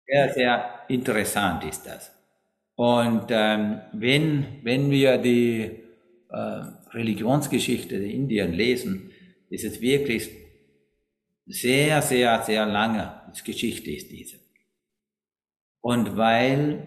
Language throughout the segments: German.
Sehr, sehr interessant ist das. Und wenn wir die Religionsgeschichte in Indien lesen, ist es wirklich sehr, sehr, sehr lange Geschichte ist diese. Und weil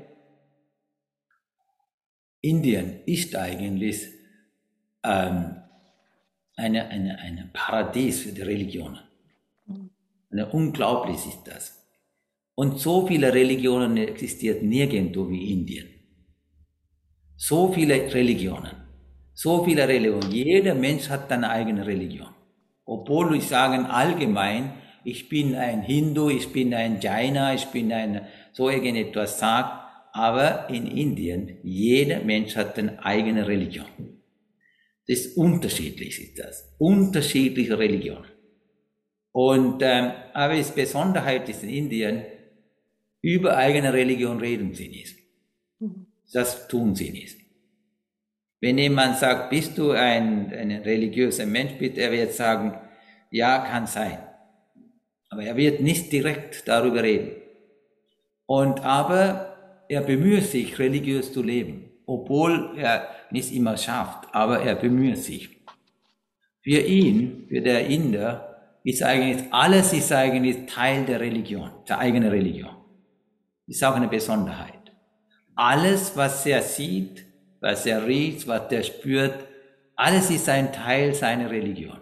Indien ist eigentlich ähm, eine Paradies für die Religionen. Unglaublich ist das. Und so viele Religionen existieren nirgendwo wie Indien. So viele Religionen. So viele Religionen. Jeder Mensch hat eine eigene Religion. Obwohl ich sagen allgemein, ich bin ein Hindu, ich bin ein Jaina, ich bin ein, so irgendetwas sagt, aber in Indien, jeder Mensch hat eine eigene Religion. Das ist unterschiedlich, ist das. Unterschiedliche Religionen. Und, aber die Besonderheit ist in Indien, über eigene Religion reden sie nicht. Das tun sie nicht. Wenn jemand sagt, bist du ein religiöser Mensch, er wird sagen, ja, kann sein. Aber er wird nicht direkt darüber reden. Und aber er bemüht sich, religiös zu leben, obwohl er nicht immer schafft, aber er bemüht sich. Für ihn, für der Inder, ist eigentlich Teil der Religion, der eigenen Religion. Ist auch eine Besonderheit. Alles, was er sieht, was er riecht, was er spürt, alles ist ein Teil seiner Religion.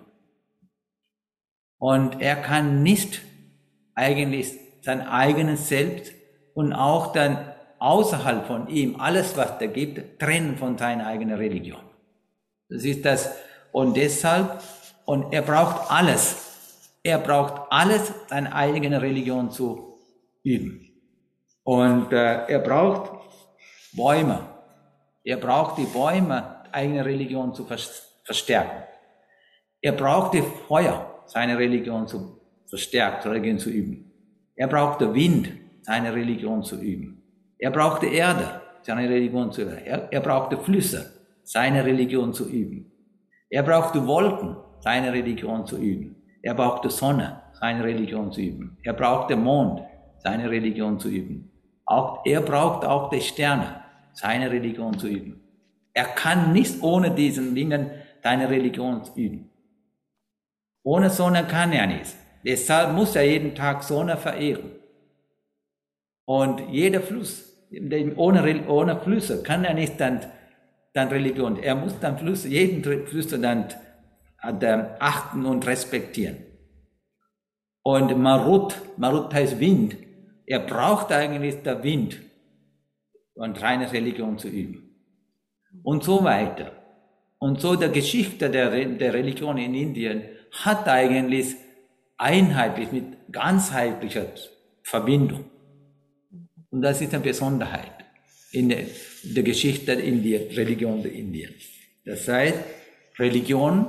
Und er kann nicht eigentlich sein eigenes Selbst und auch dann außerhalb von ihm, alles, was er gibt, trennen von seiner eigenen Religion. Das ist das. Und deshalb, und er braucht alles. Er braucht alles, seine eigene Religion zu üben. Und er braucht Bäume. Er braucht die Bäume, eigene Religion zu verstärken. Er braucht die Feuer, seine Religion zu verstärken, Religion zu üben. Er braucht den Wind, seine Religion zu üben. Er braucht die Erde, seine Religion zu üben. Er braucht die Flüsse, seine Religion zu üben. Er braucht die Wolken, seine Religion zu üben. Er braucht die Sonne, seine Religion zu üben. Er braucht den Mond, seine Religion zu üben. Er braucht auch die Sterne, seine Religion zu üben. Er kann nicht ohne diesen Dingen seine Religion üben. Ohne Sonne kann er nicht. Deshalb muss er jeden Tag Sonne verehren. Und jeder Fluss, ohne Flüsse kann er nicht dann Religion. Er muss dann jeden Fluss dann achten und respektieren. Und Marut heißt Wind. Er braucht eigentlich den Wind, und reine Religion zu üben. Und so weiter. Und so der Geschichte der Religion in Indien hat eigentlich einheitlich mit ganzheitlicher Verbindung. Und das ist eine Besonderheit in der Geschichte in der Religion der Indien. Das heißt, Religion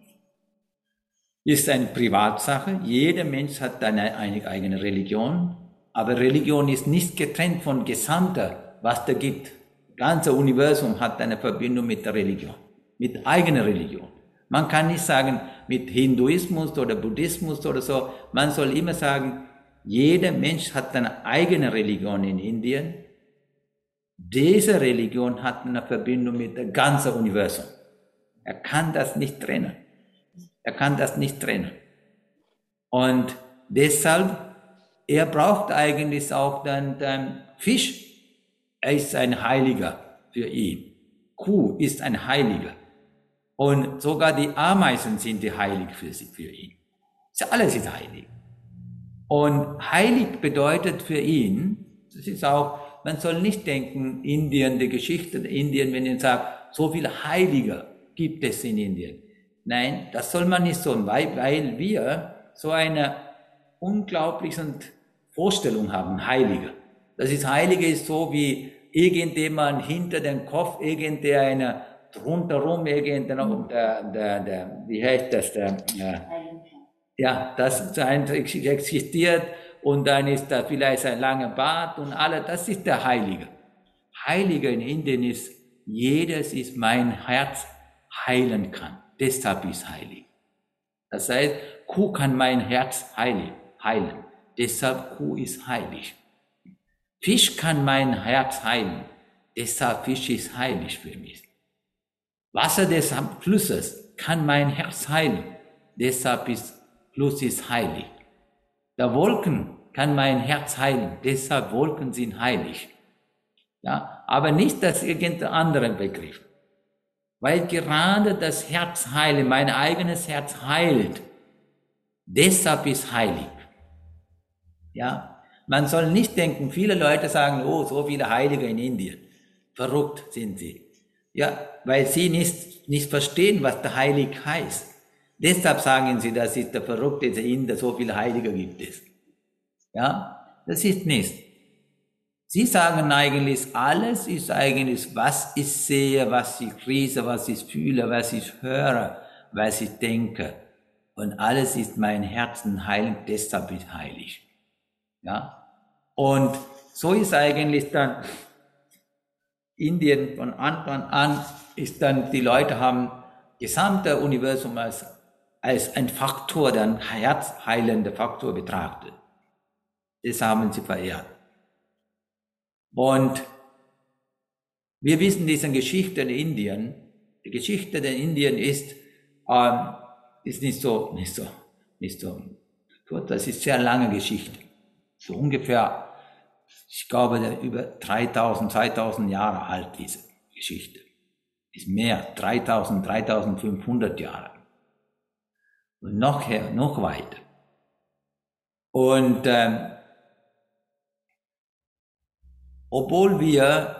ist eine Privatsache. Jeder Mensch hat eine eigene Religion. Aber Religion ist nicht getrennt von Gesamter, was da gibt. Das ganze Universum hat eine Verbindung mit der Religion, mit eigener Religion. Man kann nicht sagen, mit Hinduismus oder Buddhismus oder so. Man soll immer sagen, jeder Mensch hat eine eigene Religion in Indien. Diese Religion hat eine Verbindung mit dem ganzen Universum. Er kann das nicht trennen. Er kann das nicht trennen. Und deshalb, er braucht eigentlich auch dann Fisch. Er ist ein Heiliger für ihn. Kuh ist ein Heiliger. Und sogar die Ameisen sind die heilig für ihn. Alles ist heilig. Und heilig bedeutet für ihn, das ist auch, man soll nicht denken, Indien, die Geschichte in Indien, wenn ihr sagt, so viele Heilige gibt es in Indien. Nein, das soll man nicht so, weil wir so eine unglaubliche Vorstellung haben, Heilige. Das ist Heilige ist so wie irgendjemand hinter dem Kopf, irgendeiner rundherum, wie heißt das, ja, das existiert und dann ist da vielleicht ein langer Bart und alles, das ist der Heilige. Heilige in Indien ist, jedes ist mein Herz heilen kann. Deshalb ist heilig. Das heißt, Kuh kann mein Herz heilen. Deshalb Kuh ist heilig. Fisch kann mein Herz heilen, deshalb Fisch ist heilig für mich. Wasser des Flusses kann mein Herz heilen, deshalb ist Fluss ist heilig. Der Wolken kann mein Herz heilen, deshalb Wolken sind heilig. Ja, aber nicht das irgendein anderer Begriff. Weil gerade das Herz heilen, mein eigenes Herz heilt, deshalb ist heilig. Ja, man soll nicht denken, viele Leute sagen, oh, so viele Heilige in Indien. Verrückt sind sie. Ja, weil sie nicht verstehen, was der Heilig heißt. Deshalb sagen sie, das ist der verrückte Inder, so viele Heilige gibt es. Ja, das ist nicht. Sie sagen eigentlich, alles ist eigentlich, was ich sehe, was ich lese, was ich fühle, was ich höre, was ich denke. Und alles ist mein Herzen heilig, deshalb ist heilig. Ja, und so ist eigentlich dann Indien von Anfang an, ist dann, die Leute haben gesamte Universum als ein Faktor, dann herzheilender Faktor betrachtet. Das haben sie verehrt. Und wir wissen diese Geschichte in Indien. Die Geschichte in Indien ist nicht so gut. Das ist sehr lange Geschichte. So ungefähr, ich glaube, über 2000 Jahre alt, diese Geschichte. Ist mehr, 3500 Jahre. Und noch weiter. Und obwohl wir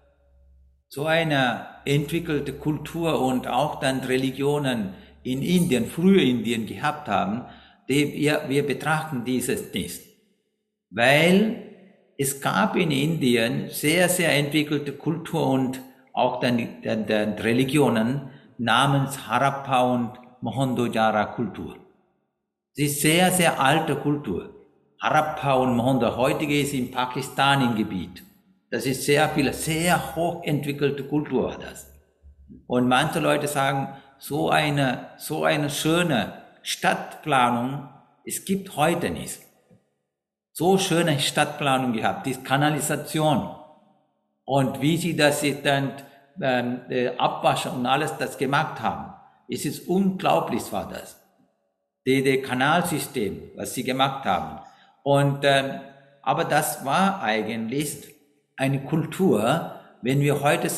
so eine entwickelte Kultur und auch dann Religionen in Indien, früher Indien gehabt haben, wir betrachten dieses nicht. Weil es gab in Indien sehr, sehr entwickelte Kultur und auch dann Religionen namens Harappa und Mohenjo-Daro Kultur. Sie ist sehr, sehr alte Kultur. Harappa und Mohenjo, heutige ist in Pakistan im Gebiet. Das ist sehr hochentwickelte Kultur war das. Und manche Leute sagen, so eine schöne Stadtplanung, es gibt heute nicht. So schöne Stadtplanung gehabt, die Kanalisation. Und wie sie das dann abwaschen und alles das gemacht haben. Es ist unglaublich war das. Das Kanalsystem, was sie gemacht haben. Und, aber das war eigentlich eine Kultur, wenn wir heute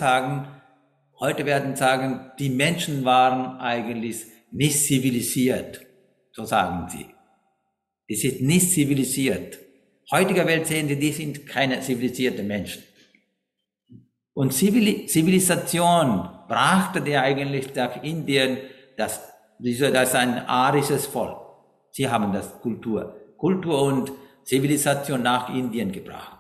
werden sagen, die Menschen waren eigentlich nicht zivilisiert. So sagen sie. Es ist nicht zivilisiert. Heutiger Welt sehen sie, die sind keine zivilisierten Menschen. Und Zivilisation brachte der eigentlich nach Indien, das ist ein arisches Volk. Sie haben das Kultur und Zivilisation nach Indien gebracht.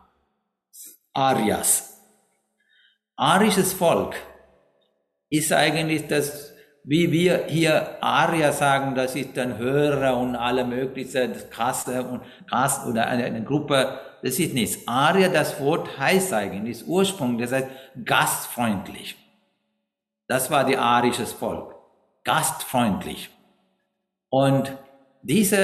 Aryas. Arisches Volk ist eigentlich das, wie wir hier Arya sagen, das ist ein Hörer und alle möglichen Kaste oder eine Gruppe, das ist nichts. Arya, das Wort heißt eigentlich, das Ursprung, das heißt gastfreundlich. Das war die arisches Volk. Gastfreundlich. Und diese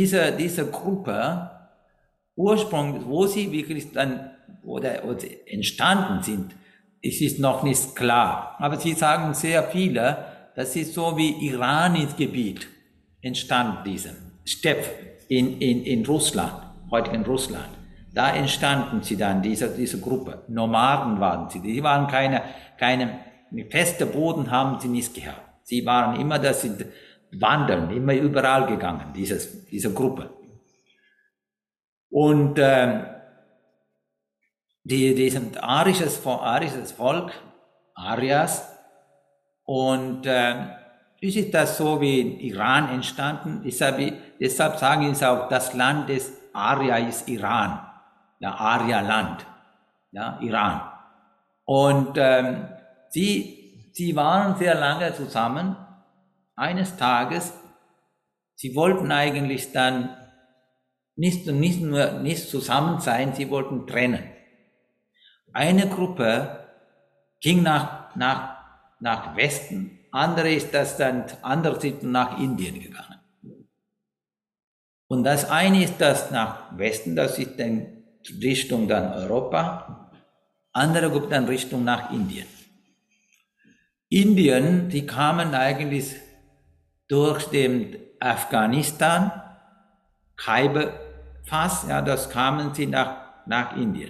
Gruppe, Ursprung, wo sie wirklich dann, oder entstanden sind, es ist noch nicht klar. Aber sie sagen sehr viele, das ist so wie Iran ins Gebiet entstand, diese Steppe in Russland, heutigen Russland. Da entstanden sie dann, diese Gruppe. Nomaden waren sie. Die waren keine feste Boden haben sie nicht gehabt. Sie waren immer, das sind wandern, immer überall gegangen, diese Gruppe. Und die sind arisches Volk, Aryas, und ist das so wie in Iran entstanden? Deshalb sagen sie auch, das Land des Arya ist Iran, ja, Arya-Land, ja, Iran. Und sie waren sehr lange zusammen. Eines Tages, sie wollten eigentlich dann nicht zusammen sein, sie wollten trennen. Eine Gruppe ging nach Westen, andere sind nach Indien gegangen. Und das eine ist das nach Westen, das ist dann Richtung dann Europa, andere Gruppe dann Richtung nach Indien. Indien, die kamen eigentlich durch den Afghanistan, Khyber-Pass, ja, das kamen sie nach Indien.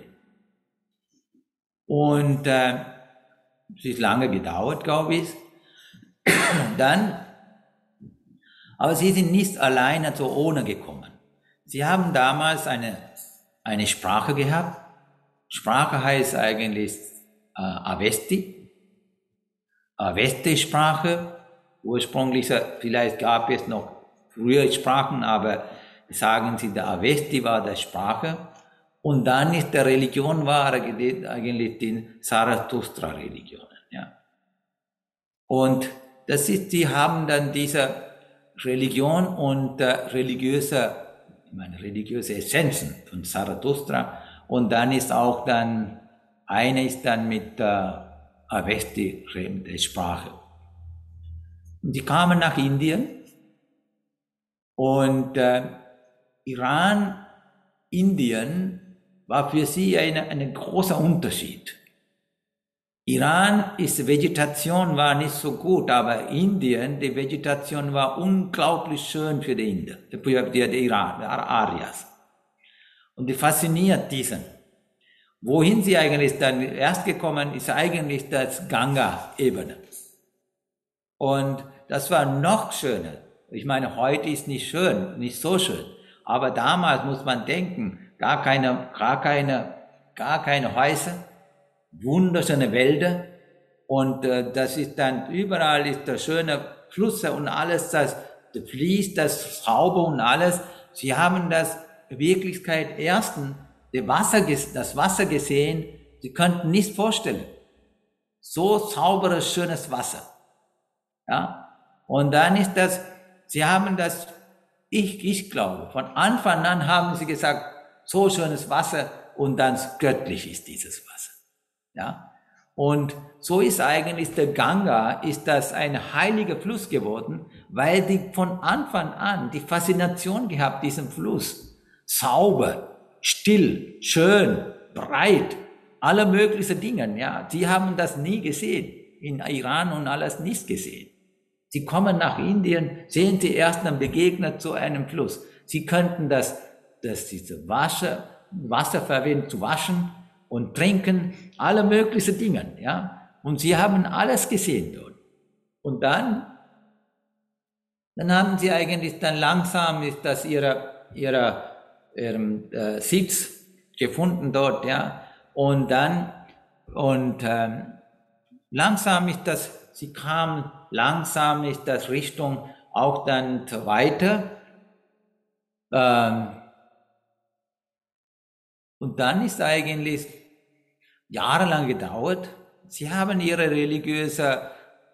Und es ist lange gedauert, glaube ich. Dann, aber sie sind nicht alleine so ohne gekommen. Sie haben damals eine Sprache gehabt. Sprache heißt eigentlich Avesti. Avesti-Sprache. Ursprünglich, vielleicht gab es noch frühere Sprachen, aber sagen sie, der Avesti war die Sprache. Und dann ist der Religion war eigentlich die Zarathustra-Religion. Ja. Und das ist, die haben dann diese Religion und religiöse Essenzen von Zarathustra. Und dann ist auch dann, eine ist dann mit Avesti, der Sprache. Und die kamen nach Indien und Iran, Indien war für sie ein großer Unterschied. Iran ist Vegetation war nicht so gut, aber Indien, die Vegetation war unglaublich schön für die Inder, für die Iran, die Aryas. Und die fasziniert diesen. Wohin sie eigentlich dann erst gekommen ist, eigentlich das Ganga-Ebene. Und das war noch schöner. Ich meine, heute ist nicht schön, nicht so schön. Aber damals muss man denken, gar keine Häuser, wunderschöne Wälder. Und das ist dann, überall ist der schöne Flüsse und alles, das fließt, das sauber und alles. Sie haben das in Wirklichkeit das Wasser gesehen, sie könnten nicht vorstellen. So sauberes, schönes Wasser. Ja? Und dann ist das, sie haben das, ich glaube, von Anfang an haben sie gesagt, so schönes Wasser und dann göttlich ist dieses Wasser. Ja? Und so ist eigentlich der Ganga, ist das ein heiliger Fluss geworden, weil die von Anfang an die Faszination gehabt, diesen Fluss. Sauber, still, schön, breit, alle möglichen Dinge, ja. Die haben das nie gesehen, in Iran und alles nicht gesehen. Sie kommen nach Indien, sehen sie erst dann begegnet zu einem Fluss. Sie könnten diese Wasser verwenden zu waschen und trinken, alle möglichen Dinge, ja. Und sie haben alles gesehen dort. Und dann haben sie eigentlich dann langsam ist das ihren Sitz gefunden dort, ja. Und langsam ist das, sie kamen, langsam ist das Richtung auch dann weiter. Und dann ist eigentlich jahrelang gedauert. Sie haben ihre religiöse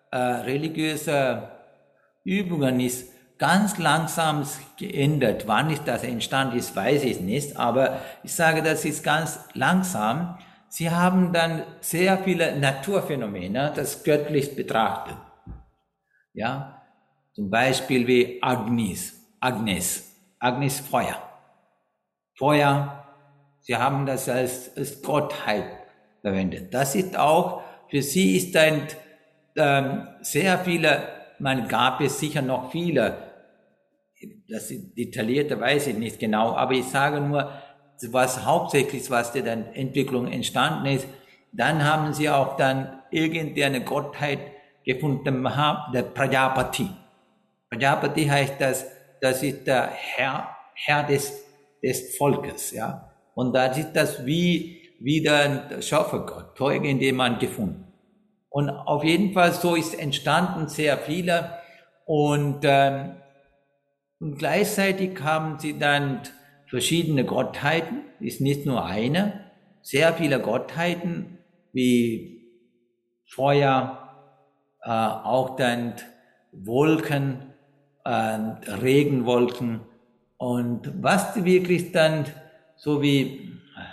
Übungen ist ganz langsam geändert. Wann ist das entstanden ist, weiß ich nicht. Aber ich sage, das ist ganz langsam. Sie haben dann sehr viele Naturphänomene, das göttlich betrachtet. Ja, zum Beispiel wie Agnis, Feuer. Feuer, sie haben das als Gottheit verwendet. Das ist auch, für sie ist ein sehr viele, gab es sicher noch viele, das ist detaillierte weiß ich nicht genau, aber ich sage nur, was der dann Entwicklung entstanden ist, dann haben sie auch dann irgendeine Gottheit gefunden, der Prajapati. Prajapati heißt das ist der Herr des Volkes, ja. Und da ist das wie der Schöpfergott, irgendjemand gefunden. Und auf jeden Fall so ist entstanden sehr viele und gleichzeitig haben sie dann verschiedene Gottheiten, ist nicht nur eine, sehr viele Gottheiten wie Feuer, auch dann Wolken, Regenwolken und was wirklich dann so wie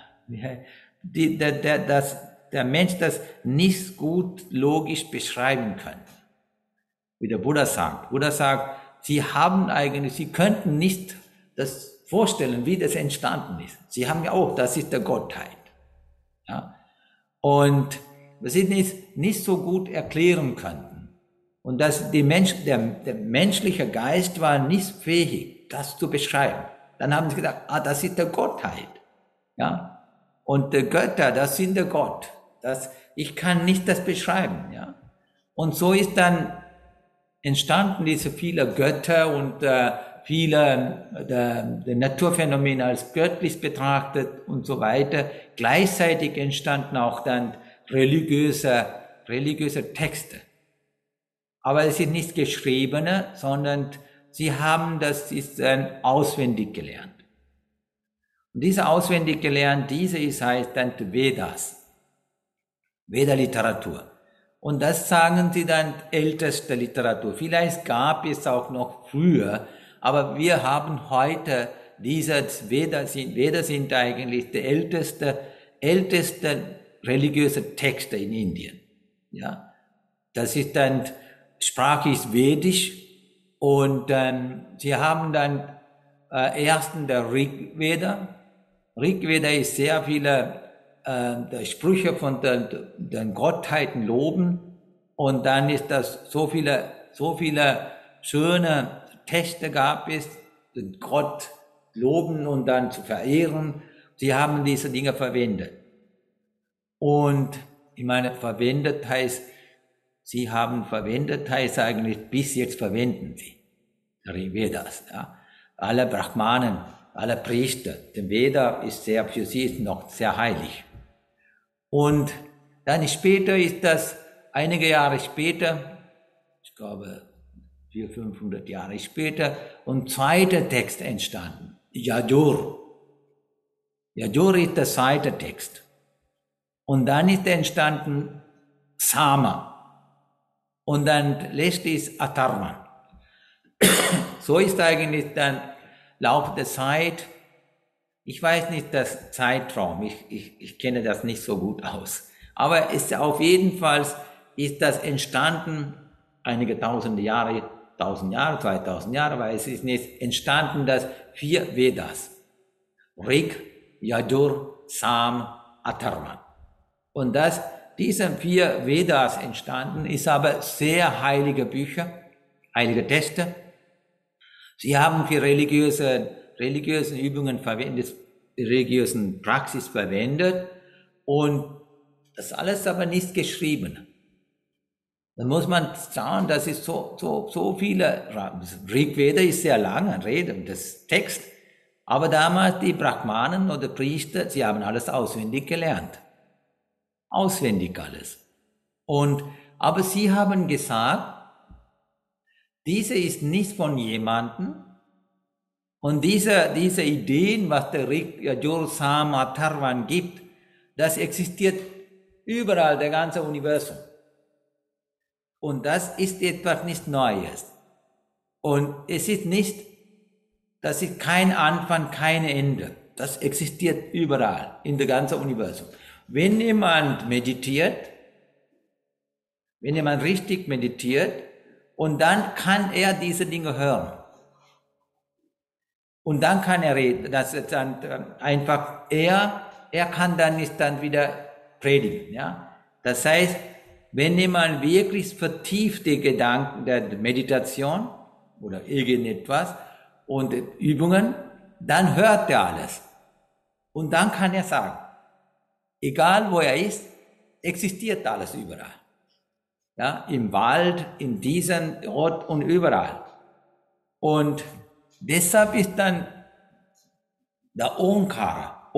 der Mensch das nicht gut logisch beschreiben kann. Wie der Buddha sagt. Sie könnten nicht das vorstellen, wie das entstanden ist. Sie haben ja auch, das ist der Gottheit. Ja? Und was sie nicht so gut erklären könnten. Und dass der menschliche Geist war nicht fähig, das zu beschreiben. Dann haben sie gesagt, das ist der Gottheit. Ja? Und die Götter, das sind der Gott. Ich kann nicht das beschreiben. Ja? Und so ist dann entstanden diese viele Götter und viele Naturphänomene als göttlich betrachtet und so weiter. Gleichzeitig entstanden auch dann religiöse Texte. Aber es sind nicht geschriebene, sondern sie haben das ist auswendig gelernt. Und diese auswendig gelernt, heißt dann Vedas, Veda-Literatur. Und das sagen sie dann älteste Literatur. Vielleicht gab es auch noch früher, aber wir haben heute Vedas sind eigentlich die älteste religiöse Texte in Indien. Ja, das ist dann Sprache ist Vedisch und sie haben dann ersten der Rig Veda. Rig Veda ist sehr viele Sprüche von den Gottheiten loben und dann ist das so viele schöne Texte gab es, den Gott loben und dann zu verehren. Sie haben diese Dinge verwendet. Und ich meine, verwendet heißt, sie haben verwendet heißt eigentlich, bis jetzt verwenden sie die Vedas. Ja. Alle Brahmanen, alle Priester, der Veda ist für sie ist noch sehr heilig. Und dann später ist das, einige Jahre später, ich glaube 400-500 Jahre später, ein zweiter Text entstanden, Yajur. Yajur ist der zweite Text. Und dann ist entstanden Sama. Und dann letzte ist Atharvan. So ist eigentlich dann Lauf der Zeit, ich weiß nicht das Zeitraum, ich kenne das nicht so gut aus. Aber auf jeden Fall ist das entstanden, einige 1000 Jahre, 2000 Jahre, weil es ist nicht entstanden, das 4 Vedas. Rig, Yajur, Sam, Atharvan. Und diese 4 Vedas entstanden, ist aber sehr heilige Bücher, heilige Texte. Sie haben für religiösen Übungen verwendet, religiösen Praxis verwendet und das alles aber nicht geschrieben. Da muss man sagen, das ist so viele, Rig Veda ist sehr lange Rede, das Text, aber damals die Brahmanen oder Priester, sie haben alles auswendig gelernt. Auswendig alles. Aber sie haben gesagt, diese ist nicht von jemandem und diese Ideen, was der Rig, Yajur, Sam, Atharvan gibt, das existiert überall, der ganze Universum. Und das ist etwas nicht Neues. Und das ist kein Anfang, kein Ende. Das existiert überall, in der ganzen Universum. Wenn jemand richtig meditiert, und dann kann er diese Dinge hören. Und dann kann er reden, das ist dann einfach, er kann dann nicht dann wieder predigen, ja. Das heißt, wenn jemand wirklich vertiefte Gedanken der Meditation oder irgendetwas und Übungen, dann hört er alles. Und dann kann er sagen, egal wo er ist, existiert alles überall. Ja, im Wald, in diesem Ort und überall. Und deshalb ist dann der Omkara.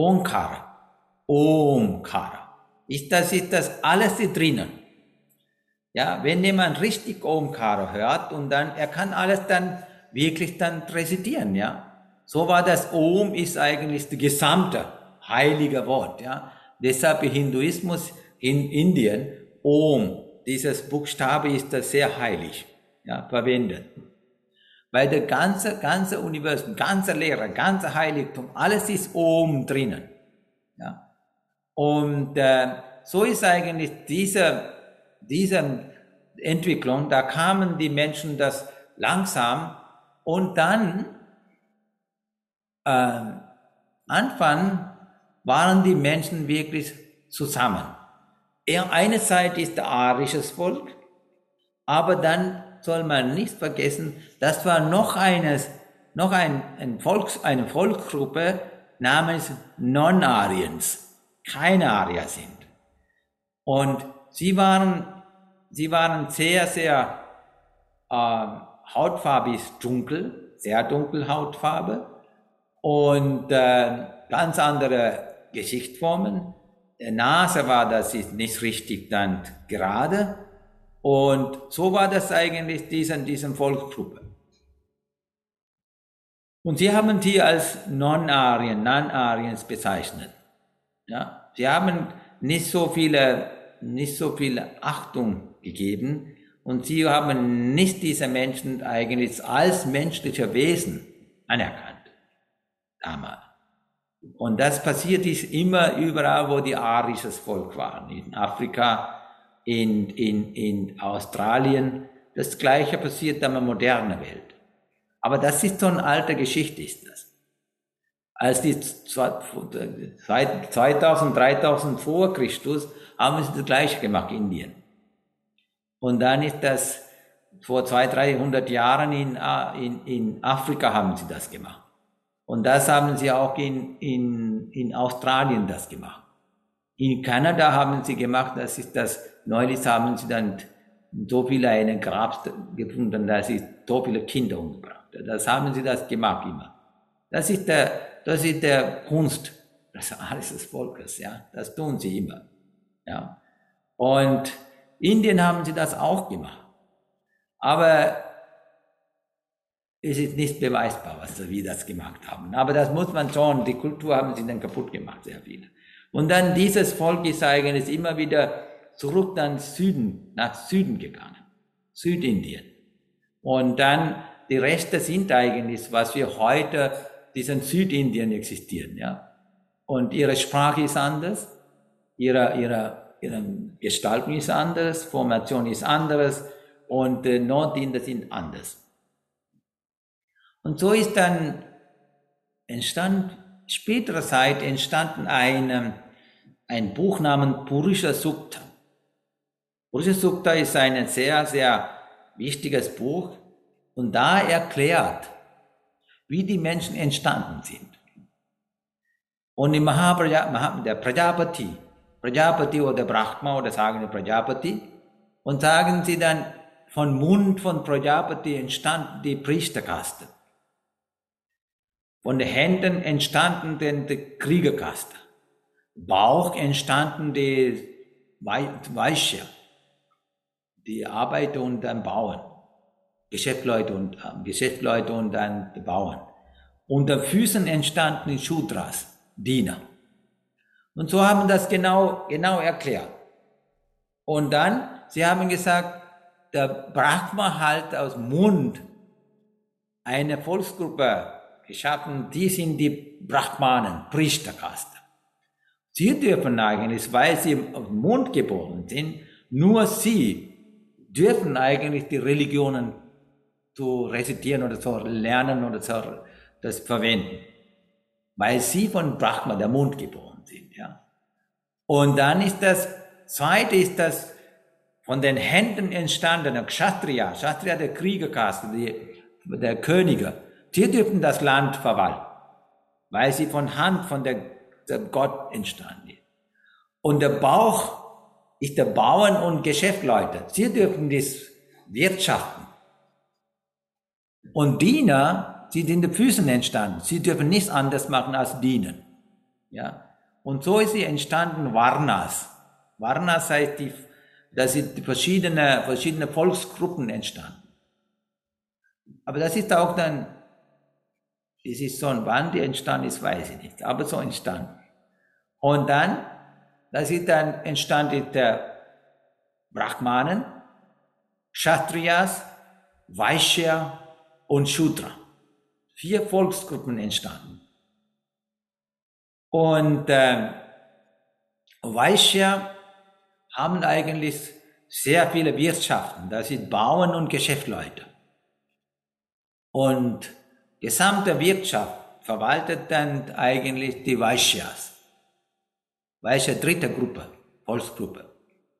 Ist das alles hier drinnen. Ja, wenn jemand richtig Omkara hört und dann, er kann alles dann wirklich dann rezitieren, ja. So war das Om ist eigentlich das gesamte heilige Wort, ja. Deshalb im Hinduismus in Indien, Om, dieses Buchstabe ist das sehr heilig, ja, verwendet. Weil der ganze Universum, ganze Lehre, ganze Heiligtum, alles ist oben drinnen, ja. Und so ist eigentlich diese Entwicklung, da kamen die Menschen das langsam und dann Anfang waren die Menschen wirklich zusammen. Eine Seite ist der arisches Volk, aber dann soll man nicht vergessen, das war noch eine Volksgruppe namens Non-Arians, keine Arier sind. Und sie waren sehr, sehr hautfarbig dunkel, sehr dunkel Hautfarbe und ganz andere Gesichtsformen. Der Nase war, das ist nicht richtig dann gerade. Und so war das eigentlich diesen Volksgruppe. Und sie haben sie als Non-Arians bezeichnet. Ja, sie haben nicht so viele Achtung gegeben und sie haben nicht diese Menschen eigentlich als menschliche Wesen anerkannt damals. Und das passiert ist immer überall, wo die arisches Volk waren, in Afrika, in Australien. Das Gleiche passiert in der modernen Welt. Aber das ist so eine alte Geschichte, ist das. Als die 2000, 3000 vor Christus haben sie das Gleiche gemacht, Indien. Und dann ist das vor 200, 300 Jahren in Afrika haben sie das gemacht. Und das haben sie auch in Australien das gemacht. In Kanada haben sie gemacht, neulich haben sie dann so viele einen Grab gefunden, dass sie so viele Kinder umgebracht haben. Das haben sie das gemacht immer. Das ist der Kunst des arischen Volkes, ja. Das tun sie immer, ja. Und Indien haben sie das auch gemacht. Aber es ist nicht beweisbar, wie das gemacht haben. Aber das muss man schon, die Kultur haben sie dann kaputt gemacht, sehr viel. Und dann dieses Volk ist eigentlich immer wieder zurück nach Süden gegangen. Südindien. Und dann die Reste sind eigentlich, was wir heute, diesen Südindien existieren, ja. Und ihre Sprache ist anders, ihre Gestaltung ist anders, Formation ist anders und Nordinder sind anders. Und so ist dann spätere Zeit entstanden ein Buch namens Purusha Sukta. Purusha Sukta ist ein sehr, sehr wichtiges Buch und da erklärt, wie die Menschen entstanden sind. Und im der Prajapati oder Brahma oder sagen wir Prajapati und sagen sie dann, von Mund von Prajapati entstand die Priesterkaste. Von den Händen entstanden die Kriegerkaste. Bauch entstanden die Vaishya, die Arbeiter und dann Bauern. Geschäftsleute und dann die Bauern. Unter Füßen entstanden die Shudras, Diener. Und so haben das genau erklärt. Und dann, sie haben gesagt, der Brahma hat aus Mund eine Volksgruppe geschaffen, die sind die Brahmanen, Priesterkaste. Sie dürfen eigentlich, weil sie aus dem Mund geboren sind, nur sie dürfen eigentlich die Religionen zu rezitieren oder zu lernen oder das verwenden. Weil sie von Brahma, der Mund, geboren sind, ja. Und dann ist das Zweite, von den Händen entstandene Kshatriya, der Kriegerkaste, der Könige, die dürfen das Land verwalten, weil sie von Hand von der Gott entstanden ist. Und der Bauch ist der Bauern und Geschäftsleute. Sie dürfen das wirtschaften. Und Diener sind in den Füßen entstanden. Sie dürfen nichts anderes machen als dienen. Ja. Und so ist sie entstanden Varnas. Varnas heißt, da sind die verschiedene Volksgruppen entstanden. Aber das ist auch dann, es ist so ein wann die entstanden ist, weiß ich nicht, aber so entstanden. Und dann, das ist dann entstanden der Brahmanen, Kshatriyas, Vaishya und Shudra. 4 Volksgruppen entstanden. Und Vaishya haben eigentlich sehr viele Wirtschaften. Das sind Bauern und Geschäftsleute. Und gesamte Wirtschaft verwaltet dann eigentlich die Vaishyas. Vaishya dritte Gruppe, Volksgruppe.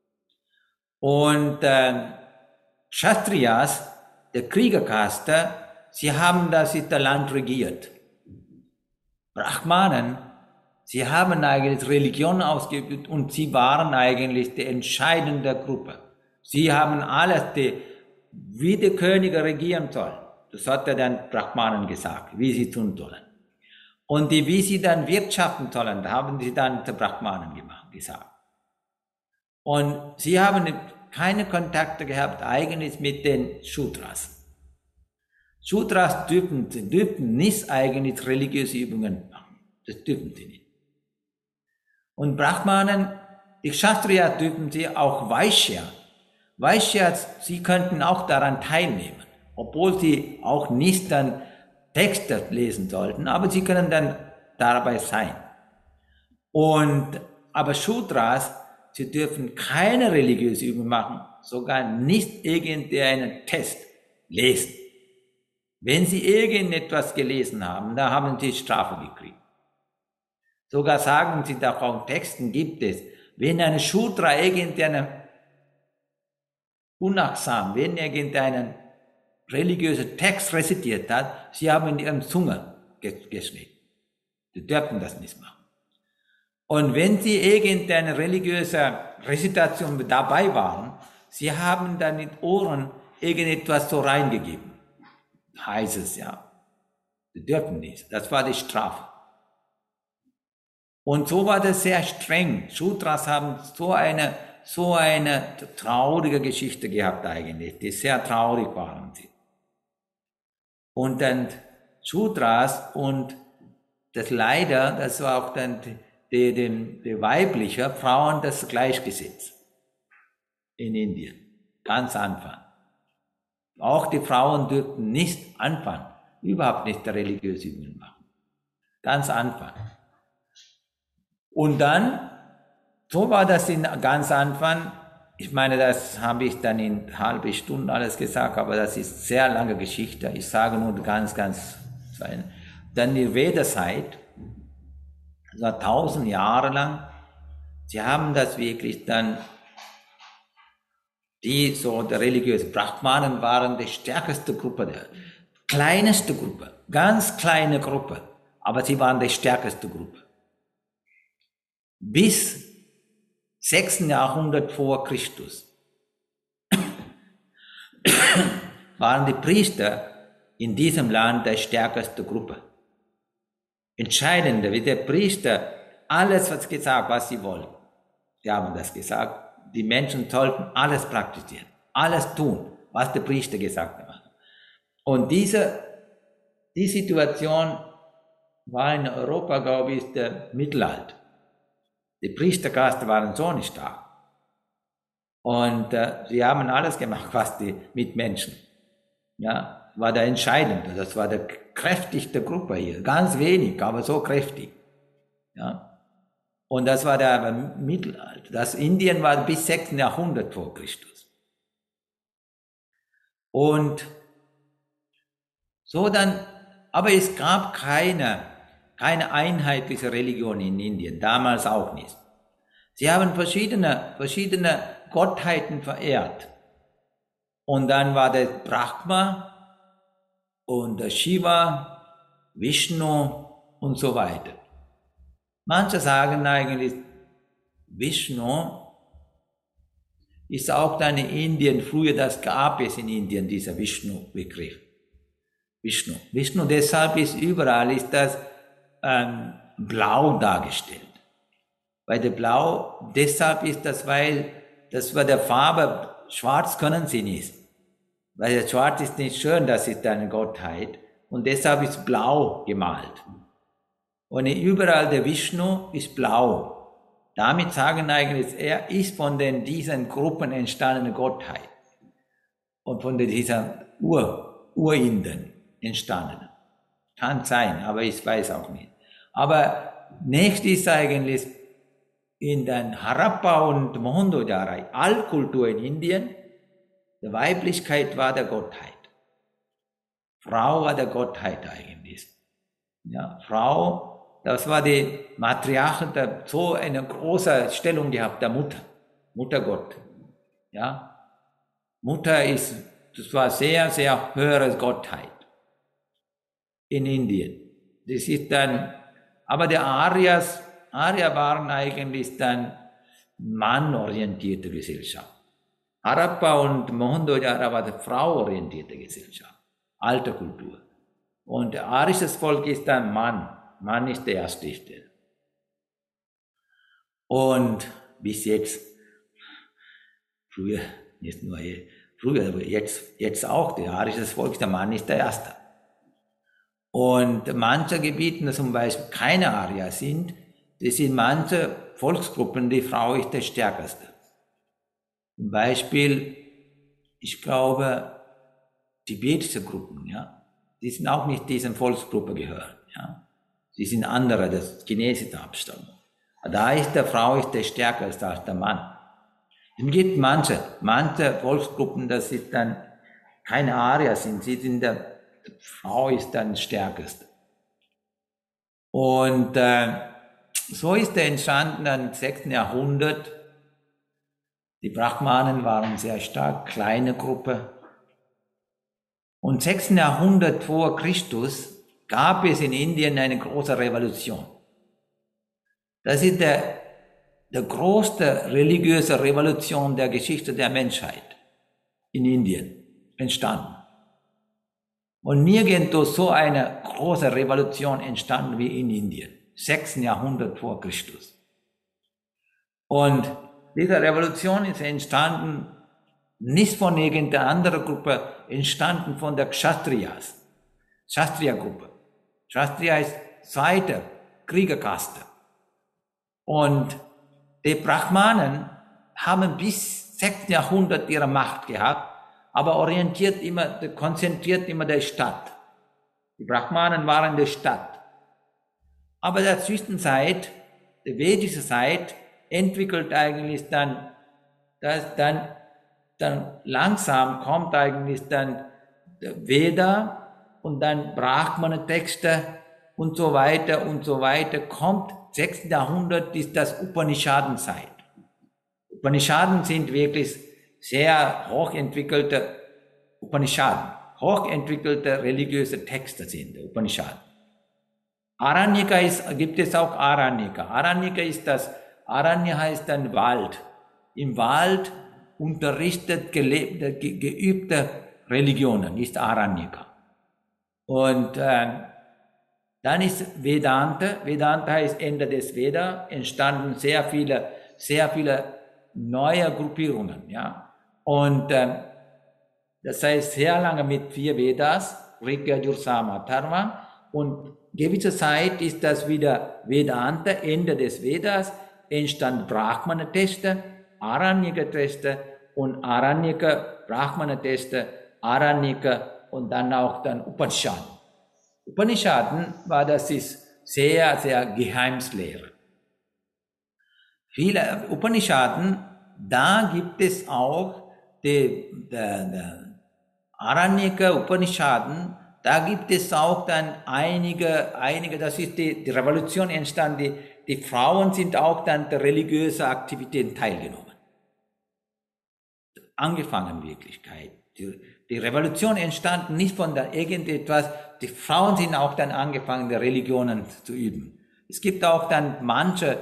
Und Kshatriyas, der Kriegerkaste, sie haben das Land regiert. Brahmanen, sie haben eigentlich Religion ausgeübt und sie waren eigentlich die entscheidende Gruppe. Sie haben alles, wie die Könige regieren sollen. Das hat er den Brahmanen gesagt, wie sie tun sollen. Und wie sie dann wirtschaften sollen, da haben sie dann die Brahmanen gesagt. Und sie haben keine Kontakte gehabt eigentlich mit den Shudras. Shudras dürfen nicht eigentlich religiöse Übungen machen. Das dürfen sie nicht. Und Brahmanen, die Kshatriyas dürfen sie auch Vaishya. Vaishyas, sie könnten auch daran teilnehmen, obwohl sie auch nicht dann Texte lesen sollten, aber sie können dann dabei sein. Aber Shudras, sie dürfen keine religiöse Übung machen, sogar nicht irgendeinen Test lesen. Wenn sie irgendetwas gelesen haben, da haben sie Strafe gekriegt. Sogar sagen sie, da auch Texten gibt es, wenn ein Shudra wenn irgendeinen religiösen Text rezitiert hat, sie haben in ihren Zunge geschnitten. Sie dürfen das nicht machen. Und wenn sie irgendeine religiöse Rezitation dabei waren, sie haben dann in Ohren irgendetwas so reingegeben. Heißt es ja. Sie dürfen nicht. Das war die Strafe. Und so war das sehr streng. Shudras haben so eine traurige Geschichte gehabt eigentlich, die sehr traurig waren sie. Und dann Shudras und das leider, das war auch dann die weibliche Frauen das Gleichgesetz in Indien, ganz Anfang. Auch die Frauen dürften nicht anfangen, überhaupt nicht religiöse Übungen machen. Ganz Anfang. Und dann, so war das ganz Anfang, ich meine, das habe ich dann in einer halben Stunde alles gesagt, aber das ist sehr lange Geschichte. Ich sage nur ganz fein. Dann die Vedazeit, das war 1000 Jahre lang, sie haben das wirklich dann, der religiöse Brahmanen waren die stärkste Gruppe, die kleinste Gruppe, ganz kleine Gruppe, aber sie waren die stärkste Gruppe. Bis 6. Jahrhundert vor Christus waren die Priester in diesem Land die stärkste Gruppe. Entscheidende, wie der Priester alles was gesagt, was sie wollten. Sie haben das gesagt. Die Menschen sollten alles praktizieren, alles tun, was der Priester gesagt hat. Und die Situation war in Europa, glaube ich, der Mittelalter. Die Priesterkaste waren so nicht stark. Und sie haben alles gemacht, was die mit Menschen. Ja, war der Entscheidende. Das war der kräftigste Gruppe hier. Ganz wenig, aber so kräftig. Ja. Und das war der Mittelalter. Das Indien war bis 6. Jahrhundert vor Christus. Und so dann, aber es gab keine einheitliche Religion in Indien, damals auch nicht. Sie haben verschiedene Gottheiten verehrt. Und dann war der Brahma und der Shiva, Vishnu und so weiter. Manche sagen eigentlich, Vishnu ist auch dann in Indien, früher das gab es in Indien, dieser Vishnu-Begriff. Vishnu, deshalb ist überall das blau dargestellt. Weil der Blau, deshalb ist das, weil das war der Farbe, schwarz können sie nicht. Weil das Schwarz ist nicht schön, das ist eine Gottheit. Und deshalb ist blau gemalt. Und überall der Vishnu ist blau. Damit sagen eigentlich, er ist von diesen Gruppen entstandene Gottheit. Und von dieser Urinden entstanden. Kann sein, aber ich weiß auch nicht. Aber nächstes ist eigentlich in den Harappa und Mohenjo-Daro, Altkultur in Indien, die Weiblichkeit war der Gottheit. Frau war der Gottheit eigentlich. Ja, Frau, das war die Matriarchin, der so eine große Stellung gehabt, der Mutter, Muttergott. Ja, Mutter ist, das war sehr, sehr höhere Gottheit in Indien. Das ist dann, aber die Arya waren eigentlich dann mannorientierte Gesellschaft. Harappa und Mohenjo-daro war die frauorientierte Gesellschaft, alte Kultur. Und arisches Volk ist dann Mann. Mann ist der erste Stelle. Und bis jetzt, früher, nicht nur früher, aber jetzt auch, der arisches Volk, der Mann ist der erste. Und manche Gebieten, zum Beispiel keine Arya sind, das sind manche Volksgruppen, die Frau ist der stärkste. Zum Beispiel, ich glaube, tibetische Gruppen, ja, die sind auch nicht dieser Volksgruppe gehören, ja. Sie sind andere, das chinesische Abstammung. Da ist der Frau ist der stärkste als der Mann. Es gibt manche Volksgruppen, das ist dann keine Arya sind, sie sind die Frau ist dann stärkste. Und so ist er entstanden im 6. Jahrhundert. Die Brahmanen waren sehr stark, kleine Gruppe. Und 6. Jahrhundert vor Christus gab es in Indien eine große Revolution. Das ist der größte religiöse Revolution der Geschichte der Menschheit in Indien entstanden. Und nirgendwo so eine große Revolution entstanden wie in Indien, 6. Jahrhundert vor Christus. Und diese Revolution ist entstanden, nicht von irgendeiner anderen Gruppe, entstanden von der Kshatriya-Gruppe. Kshatriya ist zweite Kriegerkaste. Und die Brahmanen haben bis 6. Jahrhundert ihre Macht gehabt, aber konzentriert immer der Stadt. Die Brahmanen waren der Stadt. Aber in der Zwischenzeit, die vedische Zeit, entwickelt eigentlich dann langsam kommt eigentlich dann Veda und dann Brahmana-Texte und so weiter, kommt 6. Jahrhundert ist das Upanishadenzeit. Upanishaden sind wirklich sehr hochentwickelte hochentwickelte religiöse Texte sind die Upanishaden. Aranyaka gibt es auch Aranyaka. Aranya heißt dann Wald. Im Wald unterrichtet geübte Religionen, ist Aranyaka. Und dann ist Vedanta. Vedanta heißt Ende des Veda. Entstanden sehr viele neue Gruppierungen, ja. Und das heißt sehr lange mit 4 Vedas, Riga, Yajur, Sama, Atharva. Und gewisse Zeit ist das wieder Vedanta, Ende des Vedas, entstand Brahmana-Texte, Aranyaka-Texte und Aranyaka, Brahmana-Texte, Aranyaka und dann auch dann Upanishaden. Upanishaden das ist sehr, sehr Geheimslehre. Viele Upanishaden, da gibt es auch die Aranyaka Upanishaden, da gibt es auch dann einige, das ist die Revolution entstanden, die Frauen sind auch dann der religiösen Aktivitäten teilgenommen. Angefangen in Wirklichkeit. Die Revolution entstand nicht von irgendetwas, die Frauen sind auch dann angefangen, die Religionen zu üben. Es gibt auch dann manche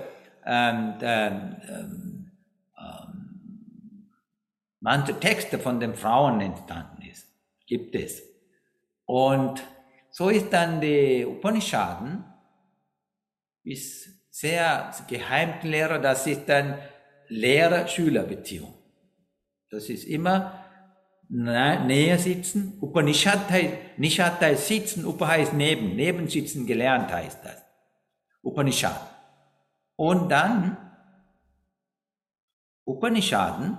Texte von den Frauen entstanden ist. Gibt es. Und so ist dann die Upanishaden, ist sehr Geheimlehre, das ist dann Lehrer-Schüler-Beziehung. Das ist immer näher sitzen. Upanishad heißt sitzen, Upa heißt neben sitzen, gelernt heißt das. Upanishad. Und dann Upanishaden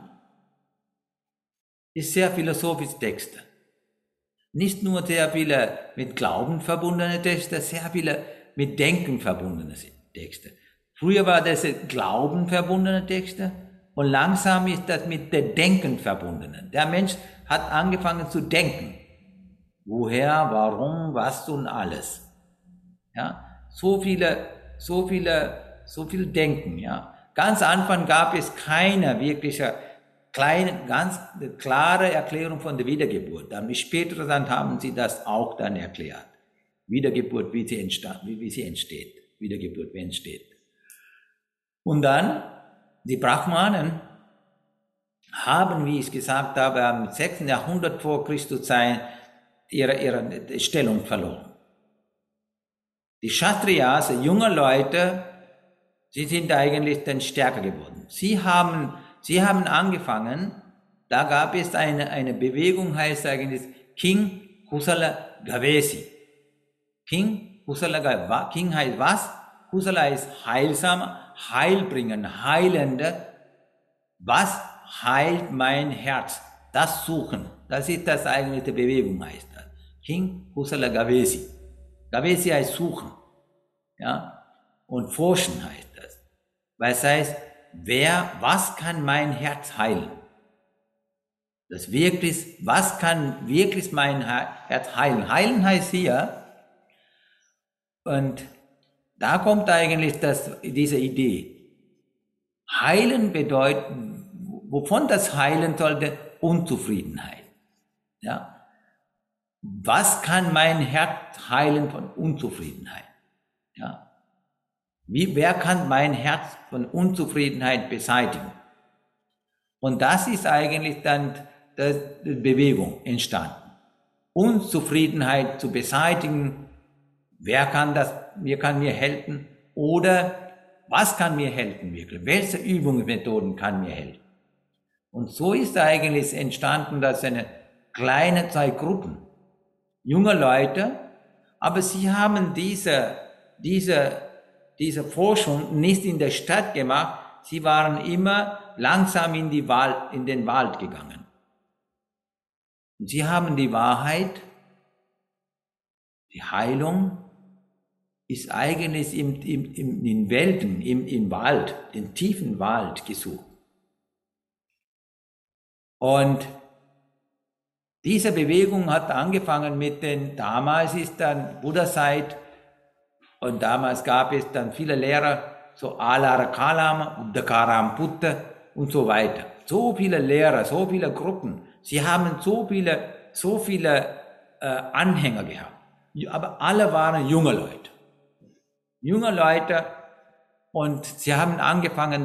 ist sehr philosophische Texte. Nicht nur sehr viele mit Glauben verbundene Texte, sehr viele mit Denken verbundene Texte. Früher war das Glauben verbundene Texte und langsam ist das mit dem Denken verbunden. Der Mensch hat angefangen zu denken. Woher, warum, was und alles. Ja, so viel Denken. Ja, ganz am Anfang gab es keine wirkliche ganz klare Erklärung von der Wiedergeburt. Dann später dann haben sie das auch dann erklärt. Wiedergeburt, wie sie entsteht. Wiedergeburt, wie entsteht. Und dann, die Brahmanen haben, wie ich gesagt habe, im 6. Jahrhundert vor Christus ihre Stellung verloren. Die Kshatriyas, junge Leute, sie sind eigentlich dann stärker geworden. Sie haben angefangen, da gab es eine Bewegung, heißt eigentlich King Kusala Gavesi. King heißt was? Kusala ist heilsam, heilbringen, heilende. Was heilt mein Herz? Das Suchen. Das ist das eigentliche Bewegung, heißt das. King Kusala Gavesi. Gavesi heißt suchen. Ja? Und forschen heißt das. Weil es heißt, was kann mein Herz heilen? Was kann wirklich mein Herz heilen? Heilen heißt hier, und da kommt eigentlich diese Idee. Heilen bedeutet, wovon das heilen sollte? Unzufriedenheit. Ja? Was kann mein Herz heilen von Unzufriedenheit? Ja? Wer kann mein Herz von Unzufriedenheit beseitigen? Und das ist eigentlich dann die Bewegung entstanden. Unzufriedenheit zu beseitigen. Wer kann mir helfen? Oder was kann mir helfen wirklich? Welche Übungsmethoden kann mir helfen? Und so ist eigentlich entstanden, dass eine kleine zwei Gruppen, junge Leute, aber sie haben diese Forschung nicht in der Stadt gemacht, sie waren immer langsam in den Wald gegangen. Und sie haben die Wahrheit, die Heilung ist eigentlich in Welten, im Wald, im tiefen Wald gesucht. Und diese Bewegung hat angefangen damals ist dann Buddha-Zeit, und damals gab es dann viele Lehrer, so Alara Kalam, Uddakaram Buddha und so weiter. So viele Lehrer, so viele Gruppen. Sie haben so viele Anhänger gehabt. Aber alle waren junge Leute. Junge Leute, und sie haben angefangen,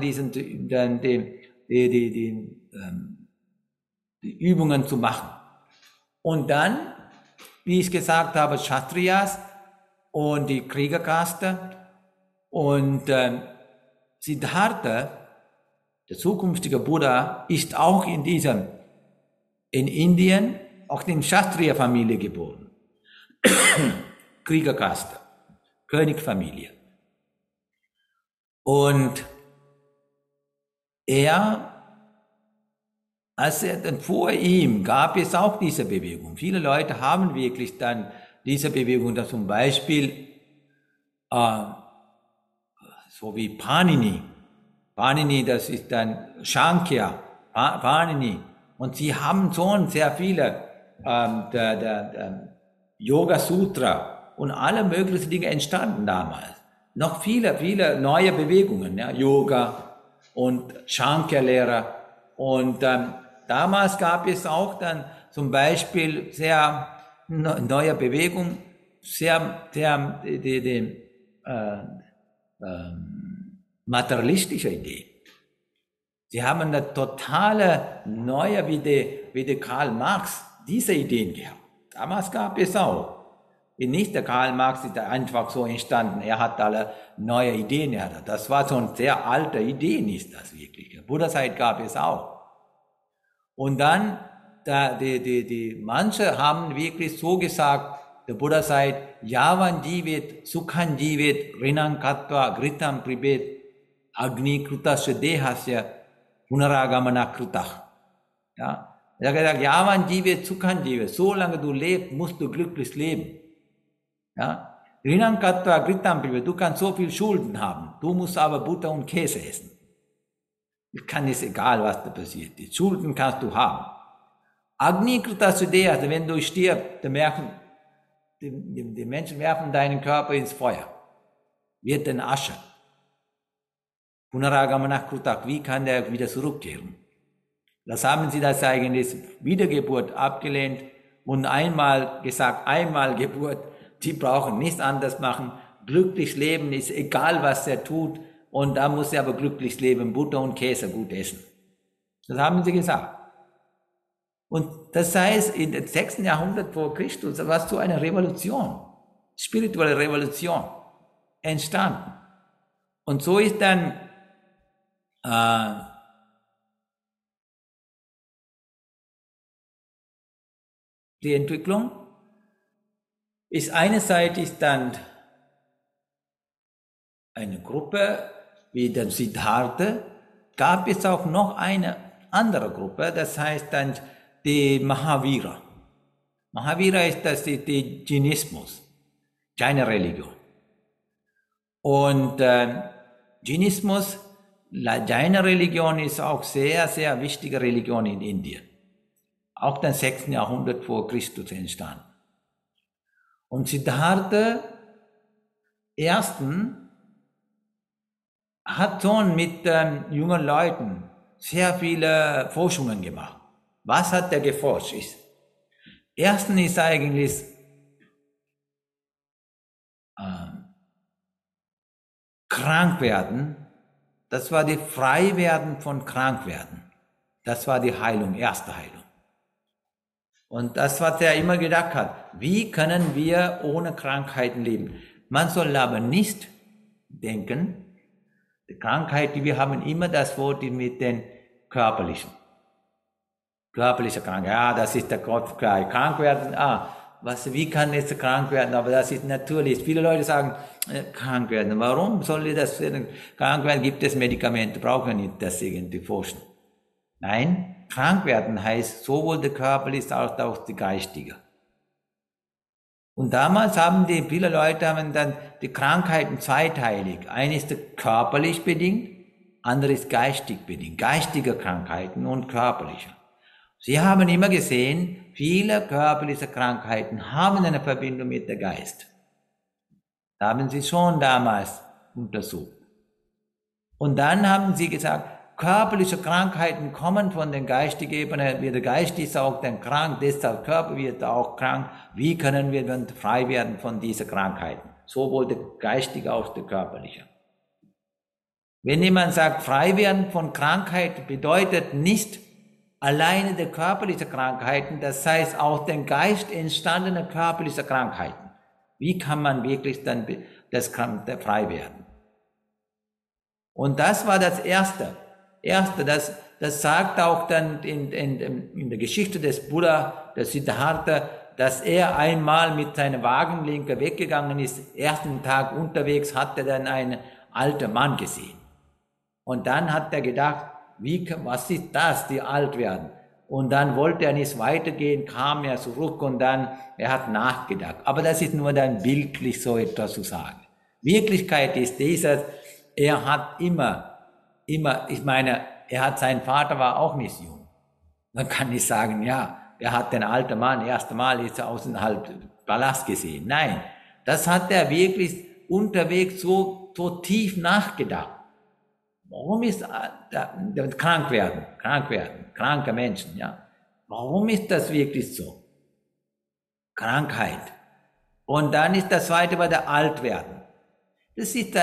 die Übungen zu machen. Und dann, wie ich gesagt habe, Kshatriyas und die Kriegerkaste und Siddhartha, der zukünftige Buddha, ist auch in Indien, auch in Kshatriya-Familie geboren. Kriegerkaste, Königfamilie. Und vor ihm gab es auch diese Bewegung. Viele Leute haben wirklich dann diese Bewegung, da zum Beispiel so wie Panini. Panini, das ist dann Shankya, Panini. Und sie haben schon sehr viele Yoga Sutra und alle möglichen Dinge entstanden damals. Noch viele neue Bewegungen, ja, Yoga und Shankya-Lehrer. Und damals gab es auch dann zum Beispiel sehr neue Bewegung, materialistische Idee. Sie haben eine totale neue, wie der Karl Marx, diese Ideen gehabt. Damals gab es auch. Nicht der Karl Marx ist einfach so entstanden, er hat alle neue Ideen. Das war schon sehr alte Ideen, ist das wirklich. Buddha-Zeit gab es auch. Und dann, manche haben wirklich so gesagt, der Buddha sagt, Yavan Jivet, Sukhan Jivet, Rinam Katva, Gritam Pribet, Agni Krutasya Dehasya, Punaragamana Krutach. Ja, er hat gesagt, Yavan Jivet, Sukhan Jivet, solange du lebst, musst du glücklich leben. Ja, Rinam Katva, Gritam Pribet, du kannst so viel Schulden haben, du musst aber Butter und Käse essen. Es kann nicht egal, was da passiert. Die Schulden kannst du haben. Agni Krutasya Dehasya, wenn du stirbst, dann merken, die Menschen werfen deinen Körper ins Feuer, wird dann Asche. Punaragamana Krutak, wie kann der wieder zurückkehren? Das haben sie das eigentlich Wiedergeburt abgelehnt und einmal gesagt, einmal Geburt, die brauchen nichts anderes machen. Glücklich leben ist egal, was er tut, und da muss er aber glücklich leben, Butter und Käse gut essen. Das haben sie gesagt. Und das heißt, in dem 6. Jahrhundert vor Christus war es so eine Revolution, spirituelle Revolution entstanden. Und so ist dann die Entwicklung ist einerseits dann eine Gruppe wie der Siddhartha, gab es auch noch eine andere Gruppe, das heißt dann die Mahavira. Mahavira ist das die Jainismus, Jaina-Religion. Und Jainismus, Jaina-Religion ist auch sehr, sehr wichtige Religion in Indien. Auch im 6. Jahrhundert vor Christus entstanden. Und Siddhartha ersten hat schon mit jungen Leuten sehr viele Forschungen gemacht. Was hat er geforscht? Erstens ist eigentlich krank werden. Das war die Freiwerden von Krankwerden. Das war die Heilung, erste Heilung. Und das, was er immer gedacht hat, wie können wir ohne Krankheiten leben? Man soll aber nicht denken, die Krankheit, die wir haben, immer das Wort mit den körperliche Krankheit. Ja, das ist der Kopf, krank werden. Wie kann jetzt krank werden? Aber das ist natürlich. Viele Leute sagen, krank werden. Warum soll ich das krank werden? Gibt es Medikamente? Brauchen wir nicht das irgendwie forschen. Nein, krank werden heißt sowohl der körperliche als auch die geistige. Und damals viele Leute haben dann die Krankheiten zweiteilig. Eine ist körperlich bedingt, andere ist geistig bedingt. Geistige Krankheiten und körperliche. Sie haben immer gesehen, viele körperliche Krankheiten haben eine Verbindung mit dem Geist. Das haben sie schon damals untersucht. Und dann haben sie gesagt, körperliche Krankheiten kommen von der geistigen Ebene, der Geist ist auch dann krank, deshalb Körper wird auch krank. Wie können wir dann frei werden von diesen Krankheiten? Sowohl der geistige als auch der körperliche. Wenn jemand sagt, frei werden von Krankheit bedeutet nicht alleine die körperlichen Krankheiten, das heißt auch den Geist entstandene körperliche Krankheiten. Wie kann man wirklich dann frei werden? Und das war das Erste. Das sagt auch dann in der Geschichte des Buddha, des Siddhartha, dass er einmal mit seiner Wagenlenker weggegangen ist. Ersten Tag unterwegs hat er dann einen alten Mann gesehen. Und dann hat er gedacht, was ist das, die alt werden? Und dann wollte er nicht weitergehen, kam er zurück und dann, er hat nachgedacht. Aber das ist nur dann bildlich so etwas zu sagen. Wirklichkeit ist dieses, er hat sein Vater war auch nicht jung. Man kann nicht sagen, ja, er hat den alten Mann, erste Mal ist er außerhalb Palast gesehen. Nein, das hat er wirklich unterwegs so tief nachgedacht. Warum ist kranke Menschen, ja? Warum ist das wirklich so? Krankheit. Und dann ist das zweite bei der Altwerden. Das ist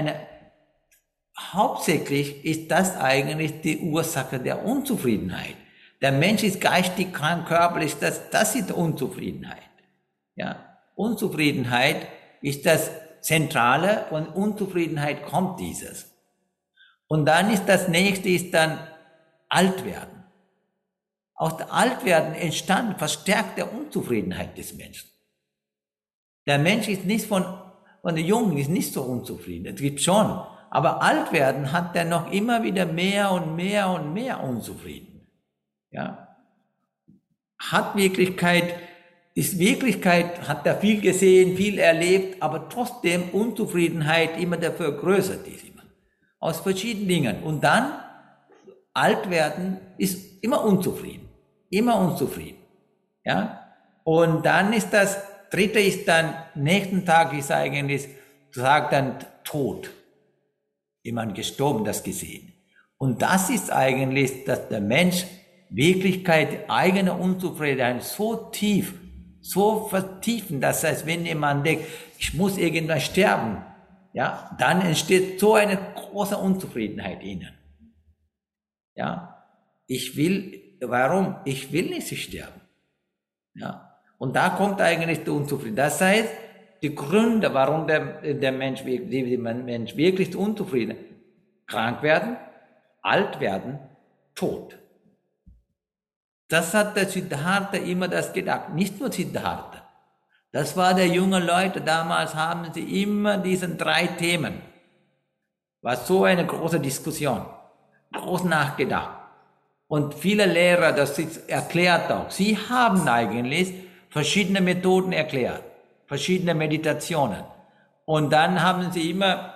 hauptsächlich ist das eigentlich die Ursache der Unzufriedenheit. Der Mensch ist geistig krank, körperlich, das ist Unzufriedenheit. Ja? Unzufriedenheit ist das Zentrale, von Unzufriedenheit kommt dieses. Und dann ist das nächste ist dann Altwerden. Aus der Altwerden entstand verstärkte Unzufriedenheit des Menschen. Der Mensch ist nicht von der Jungen ist nicht so unzufrieden. Es gibt schon, aber Altwerden hat er noch immer wieder mehr und mehr und mehr unzufrieden. Ja, hat Wirklichkeit, hat er viel gesehen, viel erlebt, aber trotzdem Unzufriedenheit immer dafür größer ist. Aus verschiedenen Dingen. Und dann, alt werden, ist immer unzufrieden. Ja? Und dann ist das dritte ist dann, nächsten Tag ist eigentlich, sagt dann Tod. Jemand gestorben, das gesehen. Und das ist eigentlich, dass der Mensch Wirklichkeit, eigene Unzufriedenheit so tief, so vertiefen, das heißt, wenn jemand denkt, ich muss irgendwann sterben, ja, dann entsteht so eine große Unzufriedenheit in ihnen. Ja, warum? Ich will nicht sterben. Ja, und da kommt eigentlich die Unzufriedenheit. Das heißt, die Gründe, warum der Mensch wirklich unzufrieden ist, krank werden, alt werden, tot. Das hat der Siddhartha immer das gedacht. Nicht nur Siddhartha. Das war der junge Leute. Damals haben sie immer diesen 3 Themen. War so eine große Diskussion. Groß nachgedacht. Und viele Lehrer, das ist erklärt auch. Sie haben eigentlich verschiedene Methoden erklärt. Verschiedene Meditationen. Und dann haben sie immer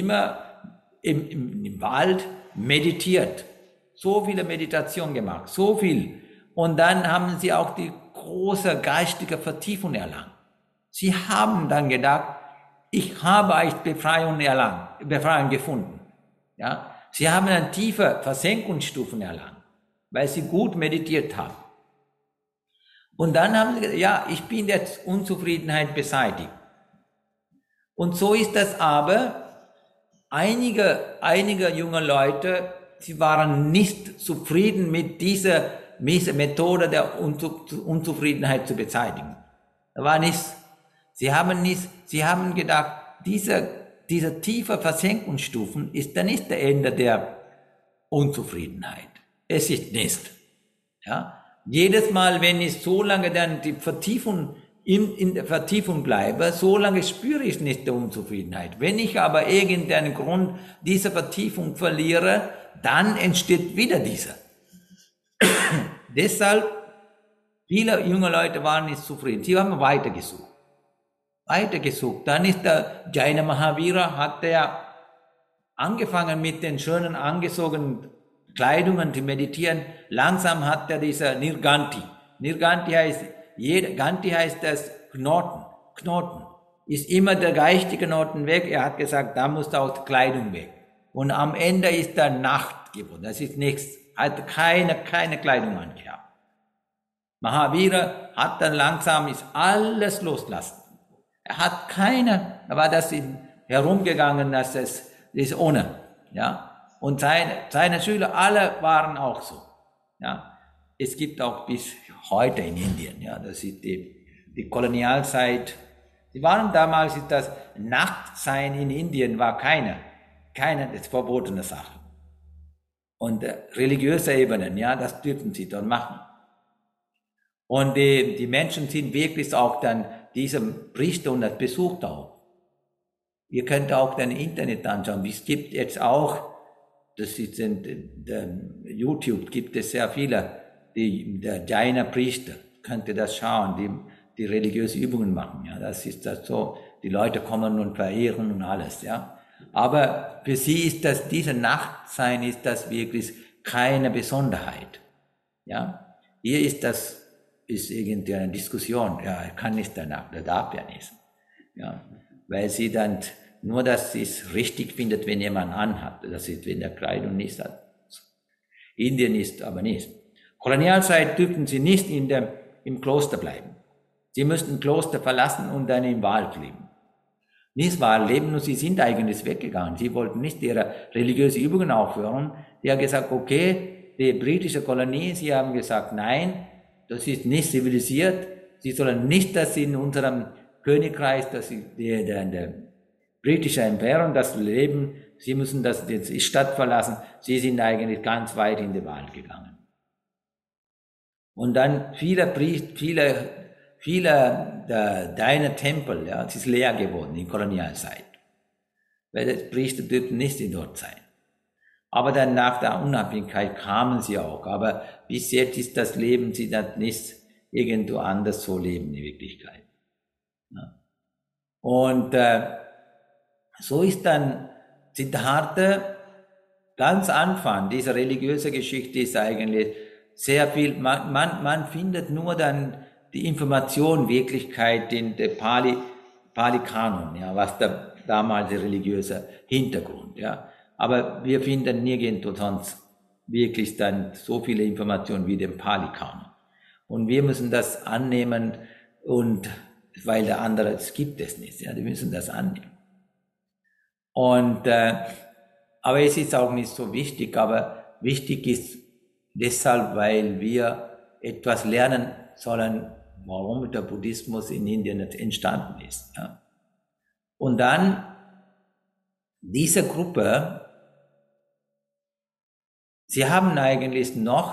im Wald meditiert. So viele Meditationen gemacht. So viel. Und dann haben sie auch die große geistige Vertiefung erlangt. Sie haben dann gedacht, ich habe echt Befreiung gefunden. Ja? Sie haben dann tiefe Versenkungsstufen erlangt, weil sie gut meditiert haben. Und dann haben sie gesagt, ja, ich bin jetzt Unzufriedenheit beseitigt. Und so ist das aber, einige junge Leute, sie waren nicht zufrieden mit dieser Methode der Unzufriedenheit zu beseitigen. Da war nichts. Sie haben gedacht, diese tiefe Versenkungsstufen ist dann nicht der Ende der Unzufriedenheit. Es ist nicht. Ja? Jedes Mal, wenn ich so lange dann die Vertiefung in der Vertiefung bleibe, so lange spüre ich nicht die Unzufriedenheit. Wenn ich aber irgendeinen Grund dieser Vertiefung verliere, dann entsteht wieder diese. Deshalb, viele junge Leute waren nicht zufrieden. Sie haben weitergesucht. Dann ist der Jaina Mahavira, hat er angefangen mit den schönen angezogenen Kleidungen zu meditieren. Langsam hat er diese Nirganti. Ganti heißt das Knoten. Ist immer der geistige Knoten weg. Er hat gesagt, da muss auch die Kleidung weg. Und am Ende ist der Nacht geworden. Das ist nichts. Hat keine Kleidung angehabt. Mahavira hat dann langsam ist alles loslassen. Er hat da war das herumgegangen, dass es ist ohne, ja. Und seine Schüler alle waren auch so, ja. Es gibt auch bis heute in Indien, ja, das ist die Kolonialzeit. Sie waren damals, das Nachtsein in Indien war keine verbotene Sache. Und religiöse Ebenen, ja, das dürfen sie dort machen. Und die Menschen sind wirklich auch dann diesem Priester und das besucht auch. Ihr könnt auch dann Internet anschauen. Es gibt jetzt auch, das ist YouTube, gibt es sehr viele, der Jaina Priester, könnt ihr das schauen, die religiöse Übungen machen. Ja, das ist das so. Die Leute kommen und verehren und alles, ja. Aber für sie ist das, diese Nachtsein ist das wirklich keine Besonderheit. Ja. Hier ist irgendwie eine Diskussion. Ja, er kann nicht danach, der darf ja nicht. Ja. Weil sie dann nur das ist richtig findet, wenn jemand anhat. Das ist, wenn der Kleidung nicht hat. Indien ist aber nicht. Kolonialzeit dürfen sie nicht im Kloster bleiben. Sie müssten Kloster verlassen und dann im Wald leben. Nicht Wald leben, und sie sind eigentlich weggegangen. Sie wollten nicht ihre religiösen Übungen aufhören. Die haben gesagt, okay, die britische Kolonie, sie haben gesagt, nein, das ist nicht zivilisiert. Sie sollen nicht, dass sie in unserem Königreich, dass sie der britische Imperium, das leben, sie müssen die Stadt verlassen. Sie sind eigentlich ganz weit in den Wald gegangen. Und dann viele deine Tempel, ja, es ist leer geworden in Kolonialzeit. Weil die Priester dürfen nicht dort sein. Aber dann nach der Unabhängigkeit kamen sie auch. Aber bis jetzt ist das Leben, sie dann nicht irgendwo anders so leben in Wirklichkeit. Ja. Und so ist dann Siddhartha ganz Anfang, diese religiöse Geschichte ist eigentlich sehr viel, man findet nur dann die Information, Wirklichkeit, der Pali-Kanon, ja, was der damalige religiöse Hintergrund, ja. Aber wir finden nirgendwo sonst wirklich dann so viele Informationen wie den Pali-Kanon. Und wir müssen das annehmen, und weil der andere, das gibt es nicht, ja, die müssen das annehmen. Und aber es ist auch nicht so wichtig, aber wichtig ist deshalb, weil wir etwas lernen sollen, warum der Buddhismus in Indien entstanden ist. Ja. Und dann diese Gruppe, sie haben eigentlich noch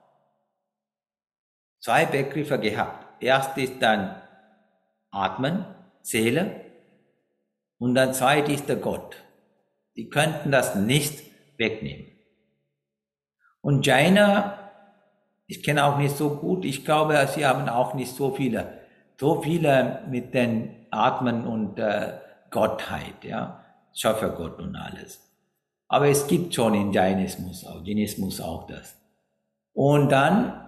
zwei Begriffe gehabt. Erst ist dann Atmen, Seele, und dann zweit ist der Gott. Die könnten das nicht wegnehmen. Und Jaina, ich kenne auch nicht so gut, ich glaube, sie haben auch nicht so viele mit den Atmen und Gottheit, ja, Schöpfergott und alles. Aber es gibt schon in Jainismus auch das. Und dann,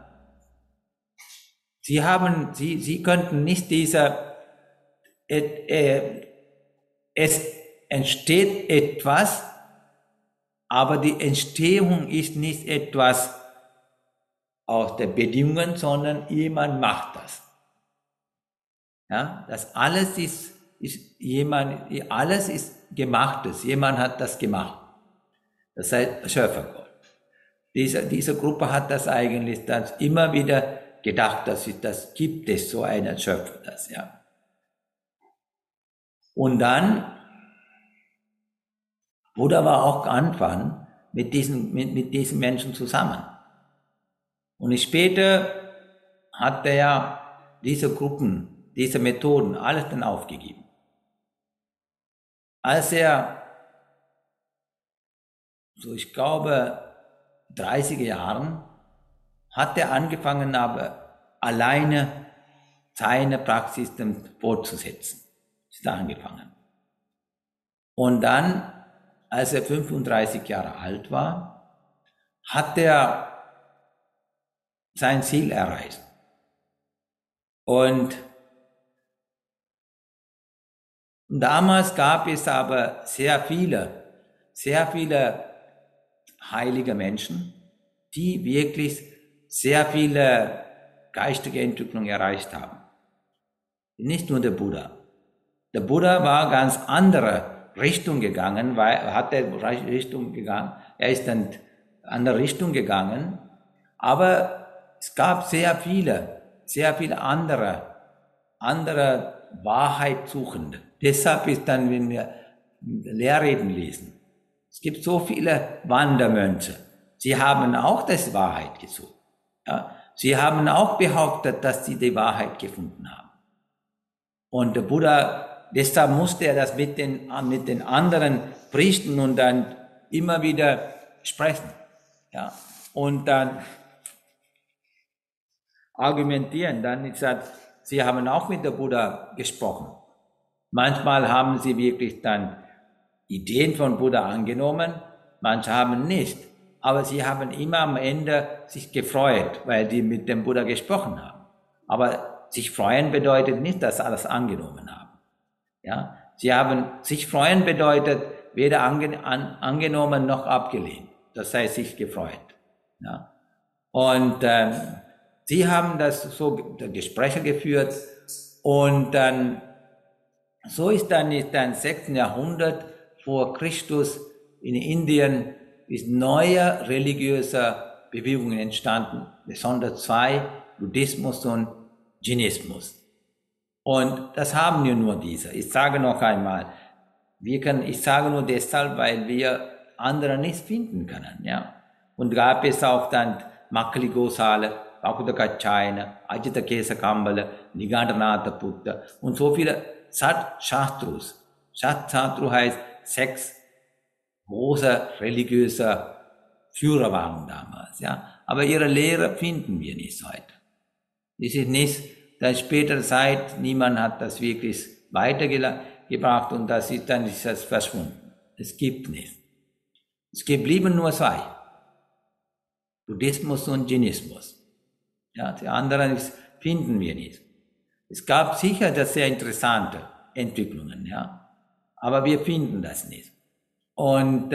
sie könnten nicht es entsteht etwas, aber die Entstehung ist nicht etwas aus der Bedingungen, sondern jemand macht das. Ja, das alles ist Gemachtes, jemand hat das gemacht. Das heißt Schöpfergott. Diese Gruppe hat das eigentlich dann immer wieder gedacht, das gibt es, so einen Schöpfer, das, ja. Und dann, Buddha war auch Anfang mit diesen Menschen zusammen. Und später hat er diese Gruppen, diese Methoden, alles dann aufgegeben. Als er, so ich glaube, 30er Jahren, hat er angefangen, aber alleine seine Praxis dann fortzusetzen. Ist da angefangen. Und dann, als er 35 Jahre alt war, hat er sein Ziel erreicht. Und damals gab es aber sehr viele heilige Menschen, die wirklich sehr viele geistige Entwicklung erreicht haben. Nicht nur der Buddha. Der Buddha war ganz andere Richtung gegangen, er ist dann andere Richtung gegangen, aber es gab sehr viele andere Wahrheitssuchende. Deshalb ist dann, wenn wir Lehrreden lesen, es gibt so viele Wandermönche. Sie haben auch das Wahrheit gesucht. Ja? Sie haben auch behauptet, dass sie die Wahrheit gefunden haben. Und der Buddha, deshalb musste er das mit den anderen berichten und dann immer wieder sprechen. Ja? Und dann argumentieren. Dann gesagt, sie haben auch mit der Buddha gesprochen. Manchmal haben sie wirklich dann Ideen von Buddha angenommen, manche haben nicht. Aber sie haben immer am Ende sich gefreut, weil die mit dem Buddha gesprochen haben. Aber sich freuen bedeutet nicht, dass sie alles angenommen haben. Ja? Sich freuen bedeutet weder angenommen noch abgelehnt. Das heißt, sich gefreut. Ja? Und sie haben das so Gespräche geführt und dann so ist dann im 6. Jahrhundert vor Christus in Indien ist neue religiöse Bewegungen entstanden, besonders zwei, Buddhismus und Jainismus. Und das haben wir nur diese. Ich sage noch einmal, ich sage nur deshalb, weil wir andere nicht finden können, ja. Und gab es auch dann Makkhali Gosale, Bhakti Kachayana, Ajita Kesa Kambala, Niganthanatha Putta und so viele Sat-Shastrus. Sat-Shastru heißt 6 große religiöse Führer waren damals, ja. Aber ihre Lehre finden wir nicht heute. Es ist nicht, dass später Zeit, niemand hat das wirklich weitergebracht und dann ist das verschwunden. Es gibt nicht. Es blieben nur zwei. Buddhismus und Jainismus. Ja, die anderen ist finden wir nicht. Es gab sicher das sehr interessante Entwicklungen, ja, aber wir finden das nicht. Und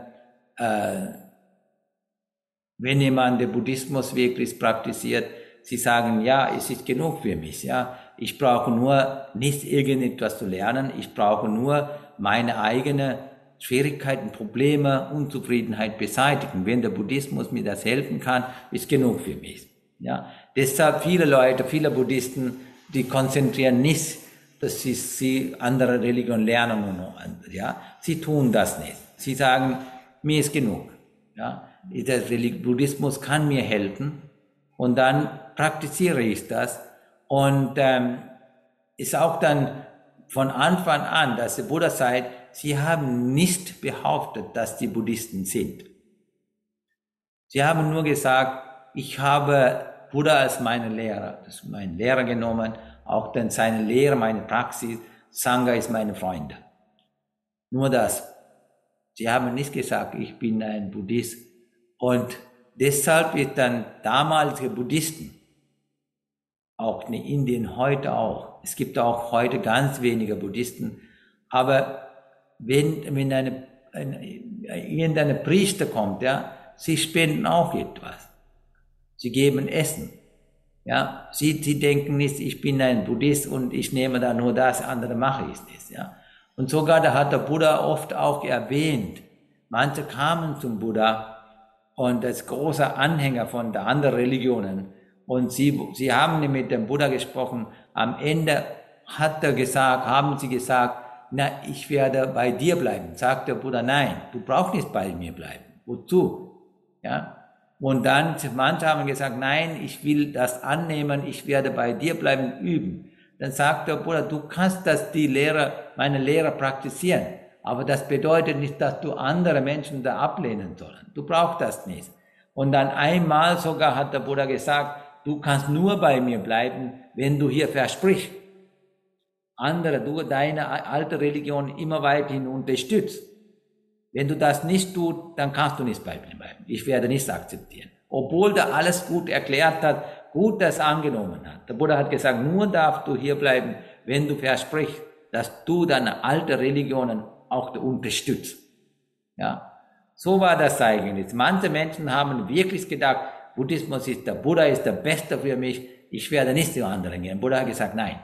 wenn jemand den Buddhismus wirklich praktiziert, sie sagen, ja, es ist genug für mich, ja, ich brauche nur nicht irgendetwas zu lernen, ich brauche nur meine eigenen Schwierigkeiten, Probleme, Unzufriedenheit beseitigen. Wenn der Buddhismus mir das helfen kann, ist genug für mich. Ja, deshalb viele Leute, viele Buddhisten, die konzentrieren nicht, dass sie andere Religionen lernen, ja, sie tun das nicht. Sie sagen, mir ist genug, ja, der Buddhismus kann mir helfen und dann praktiziere ich das und ist auch dann von Anfang an, dass der Buddha sagt, sie haben nicht behauptet, dass die Buddhisten sind. Sie haben nur gesagt, ich habe Buddha als meinen Lehrer, das ist mein Lehrer genommen, auch dann seine Lehre, meine Praxis, Sangha ist meine Freunde. Nur das. Sie haben nicht gesagt, ich bin ein Buddhist. Und deshalb ist dann damalige Buddhisten, auch in Indien heute auch, es gibt auch heute ganz wenige Buddhisten, aber wenn irgendeine Priester kommt, ja, sie spenden auch etwas. Sie geben Essen. Ja, sie denken nicht, ich bin ein Buddhist und ich nehme da nur das, andere mache ich nicht. Ja. Und sogar da hat der Buddha oft auch erwähnt, manche kamen zum Buddha und als großer Anhänger von der anderen Religionen und sie haben mit dem Buddha gesprochen. Am Ende haben sie gesagt, na, ich werde bei dir bleiben. Sagt der Buddha, nein, du brauchst nicht bei mir bleiben. Wozu? Ja. Und dann, manche haben gesagt, nein, ich will das annehmen, ich werde bei dir bleiben, üben. Dann sagt der Buddha, du kannst meine Lehre praktizieren, aber das bedeutet nicht, dass du andere Menschen da ablehnen sollen. Du brauchst das nicht. Und dann einmal sogar hat der Buddha gesagt, du kannst nur bei mir bleiben, wenn du hier versprichst, du deine alte Religion immer weiterhin unterstützt. Wenn du das nicht tust, dann kannst du nicht bei mir bleiben. Ich werde nichts akzeptieren. Obwohl der alles gut erklärt hat, gut das angenommen hat. Der Buddha hat gesagt, nur darfst du hier bleiben, wenn du versprichst, dass du deine alte Religionen auch unterstützt. Ja, so war das eigentlich. Manche Menschen haben wirklich gedacht, der Buddha ist der Beste für mich, ich werde nicht zu anderen gehen. Der Buddha hat gesagt, nein.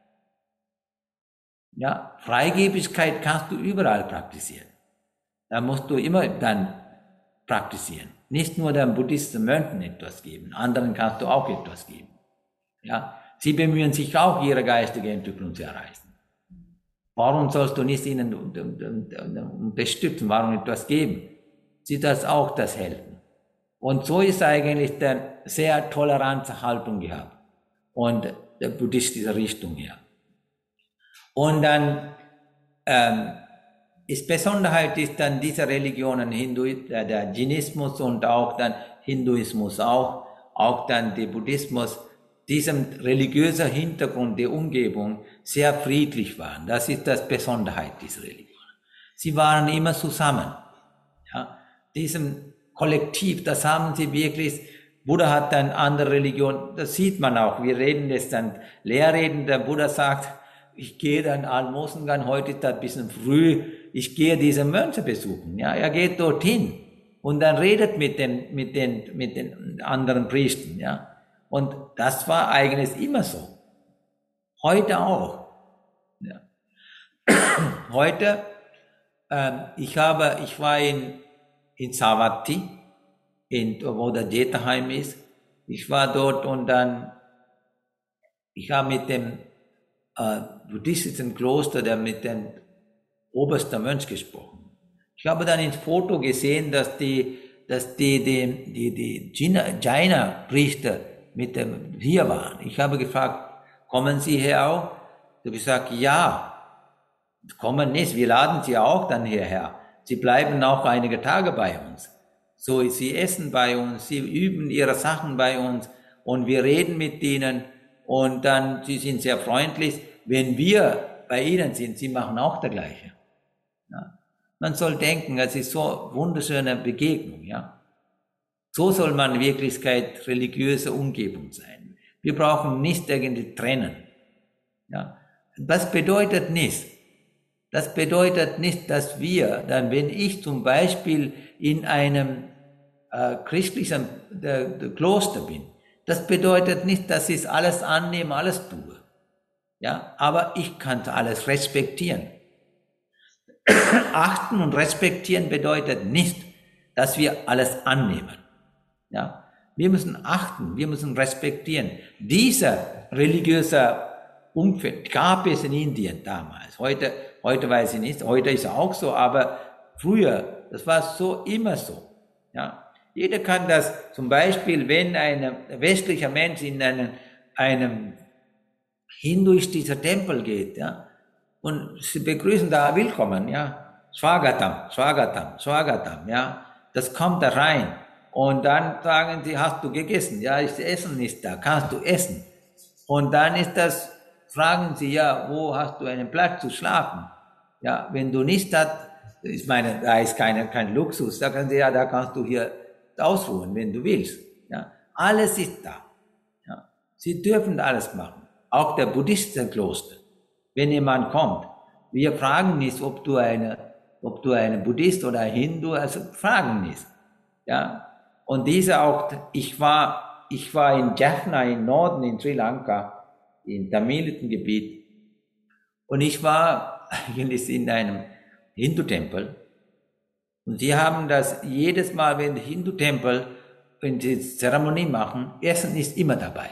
Ja, Freigebigkeit kannst du überall praktizieren. Da musst du immer dann praktizieren. Nicht nur den Buddhisten Mönchen etwas geben, anderen kannst du auch etwas geben. Ja, sie bemühen sich auch, ihre geistige Entwicklung zu erreichen. Warum sollst du nicht ihnen unterstützen, warum etwas geben? Sie das auch das helfen. Und so ist eigentlich eine sehr tolerante Haltung gehabt. Und der buddhistische Richtung her. Und dann Besonderheit ist dann diese Religionen, der Jainismus und auch dann Hinduismus auch dann der Buddhismus, diesem religiösen Hintergrund der Umgebung sehr friedlich waren. Das ist das Besonderheit dieser Religionen. Sie waren immer zusammen. Ja, diesem Kollektiv, das haben sie wirklich. Buddha hat dann andere Religionen, das sieht man auch. Wir reden jetzt dann Lehrreden, der Buddha sagt, ich gehe dann Almosengang, heute ist das ein bisschen früh, ich gehe diese Mönche besuchen. Ja, er geht dorthin und dann redet mit den anderen Priestern. Ja, und das war eigentlich immer so. Heute auch. Ja. Heute, ich war in Savatthi, wo der Jetaheim ist. Ich war dort und dann, ich habe mit dem buddhistischen Kloster, mit dem obersten Mönch gesprochen. Ich habe dann ins Foto gesehen, dass die Jaina-Priester mit dem hier waren. Ich habe gefragt, kommen Sie hier auch? Sie haben gesagt, ja, kommen nicht, wir laden Sie auch dann hierher. Sie bleiben auch einige Tage bei uns. So, sie essen bei uns, sie üben ihre Sachen bei uns und wir reden mit ihnen und dann, sie sind sehr freundlich. Wenn wir bei ihnen sind, sie machen auch das Gleiche. Ja. Man soll denken, es ist so eine wunderschöne Begegnung, ja. So soll man in Wirklichkeit religiöse Umgebung sein. Wir brauchen nicht irgendwie trennen. Ja. Das bedeutet nicht, dass wir dann, wenn ich zum Beispiel in einem christlichen Kloster bin, das bedeutet nicht, dass ich alles annehme, alles tue. Ja, aber ich kann alles respektieren. Achten und respektieren bedeutet nicht, dass wir alles annehmen. Ja, wir müssen achten, wir müssen respektieren. Dieser religiöse Umfeld gab es in Indien damals. Heute weiß ich nicht, heute ist es auch so, aber früher, das war so immer so. Ja, jeder kann das, zum Beispiel, wenn ein westlicher Mensch in einem hinduistischen Tempel geht, ja, und sie begrüßen da willkommen, ja, Swagatam, Swagatam, Swagatam, ja, das kommt da rein. Und dann sagen sie, hast du gegessen? Ja, das Essen ist da, kannst du essen? Und dann fragen sie, ja, wo hast du einen Platz zu schlafen? Ja, wenn du nicht hast, ich meine, da ist kein Luxus, da können sie, ja, da kannst du hier ausruhen, wenn du willst. Ja, alles ist da. Ja, sie dürfen alles machen. Auch der buddhistische Kloster. Wenn jemand kommt, wir fragen nicht, ob du ein Buddhist oder ein Hindu, also fragen nicht. Ja, und diese auch, ich war in Jaffna im Norden in Sri Lanka, im tamilischen Gebiet, und ich war eigentlich in einem Hindu-Tempel, und sie haben das jedes Mal, wenn die Hindu-Tempel, wenn sie Zeremonie machen, Essen ist immer dabei.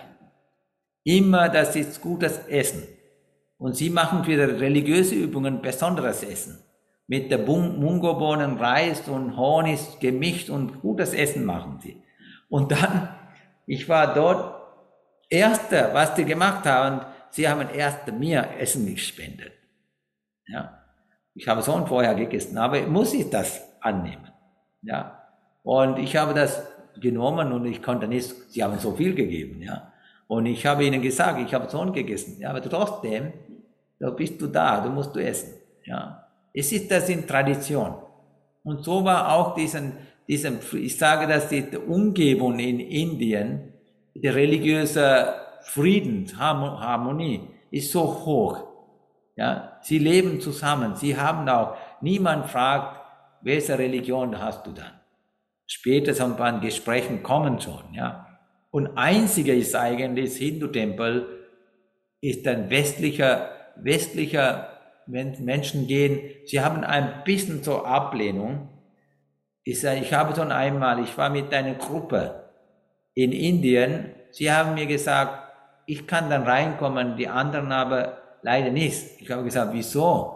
Immer, das ist gutes Essen. Und sie machen für die religiöse Übungen besonderes Essen. Mit der Mungobohnen, Reis und Honig gemischt und gutes Essen machen sie. Und dann, ich war dort, Erste, was die gemacht haben, sie haben erst mir Essen gespendet. Ja. Ich habe schon vorher gegessen, aber muss ich das annehmen? Ja. Und ich habe das genommen und ich konnte nicht, sie haben so viel gegeben, ja. Und ich habe ihnen gesagt, ich habe schon gegessen, ja, aber trotzdem, da bist du da, du musst essen, ja. Es ist das in Tradition. Und so war auch ich sage, dass die Umgebung in Indien, die religiöse Frieden, Harmonie ist so hoch. Ja, sie leben zusammen, sie haben auch, niemand fragt, welche Religion hast du dann? Spätestens bei Gesprächen kommen schon, ja. Und einziger ist eigentlich, das Hindu-Tempel ist ein westlicher, wenn Menschen gehen, sie haben ein bisschen zur Ablehnung. Ich habe schon einmal, ich war mit einer Gruppe in Indien, sie haben mir gesagt, ich kann dann reinkommen, die anderen aber leider nicht. Ich habe gesagt, wieso?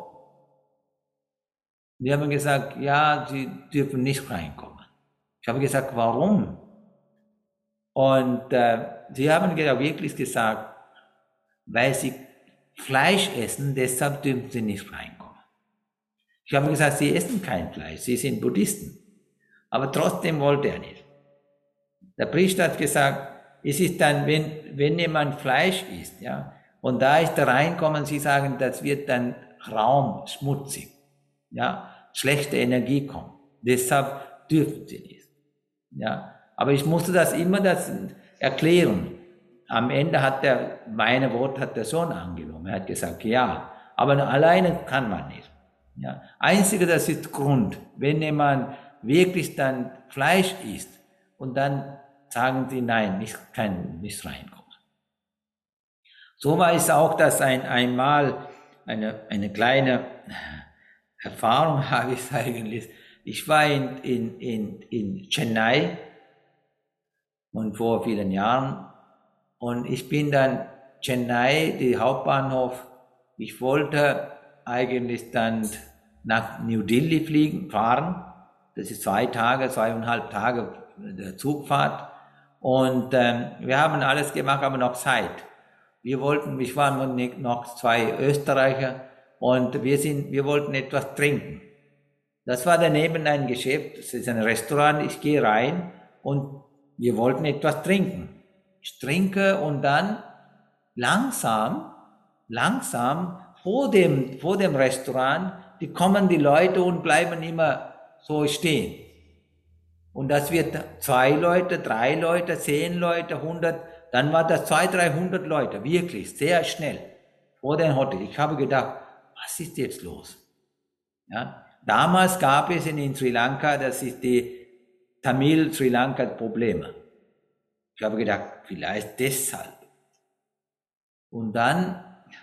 Die haben gesagt, ja, sie dürfen nicht reinkommen. Ich habe gesagt, warum? Und sie haben wirklich gesagt, weil sie Fleisch essen, deshalb dürfen sie nicht reinkommen. Ich habe gesagt, sie essen kein Fleisch, sie sind Buddhisten. Aber trotzdem wollte er nicht. Der Priester hat gesagt, es ist dann, wenn jemand Fleisch isst, ja, und da ist da reinkommen, sie sagen, das wird dann Raum schmutzig, ja, schlechte Energie kommt. Deshalb dürfen sie nicht. Ja, aber ich musste das erklären. Am Ende meine Wort hat der Sohn angenommen. Er hat gesagt, ja, aber alleine kann man nicht. Ja, einzige, das ist Grund. Wenn jemand wirklich dann Fleisch isst und dann sagen sie, nein, kann nicht reinkommen. So war es auch, dass einmal eine kleine Erfahrung habe ich eigentlich. Ich war in Chennai und vor vielen Jahren und ich bin dann Chennai, die Hauptbahnhof, ich wollte eigentlich dann nach New Delhi fahren. Das ist 2,5 Tage der Zugfahrt. Und wir haben alles gemacht, aber noch Zeit. Ich waren noch 2 Österreicher und wir wollten etwas trinken. Das war daneben ein Geschäft, das ist ein Restaurant, ich gehe rein und wir wollten etwas trinken. Ich trinke und dann langsam vor dem Restaurant, kommen die Leute und bleiben immer so stehen. Und das wird 2 Leute, 3 Leute, 10 Leute, 100 dann war das 200, 300 Leute, wirklich, sehr schnell, vor dem Hotel. Ich habe gedacht, was ist jetzt los? Ja, damals gab es in Sri Lanka, das ist die Tamil-Sri Lanka-Probleme. Ich habe gedacht, vielleicht deshalb. Und dann,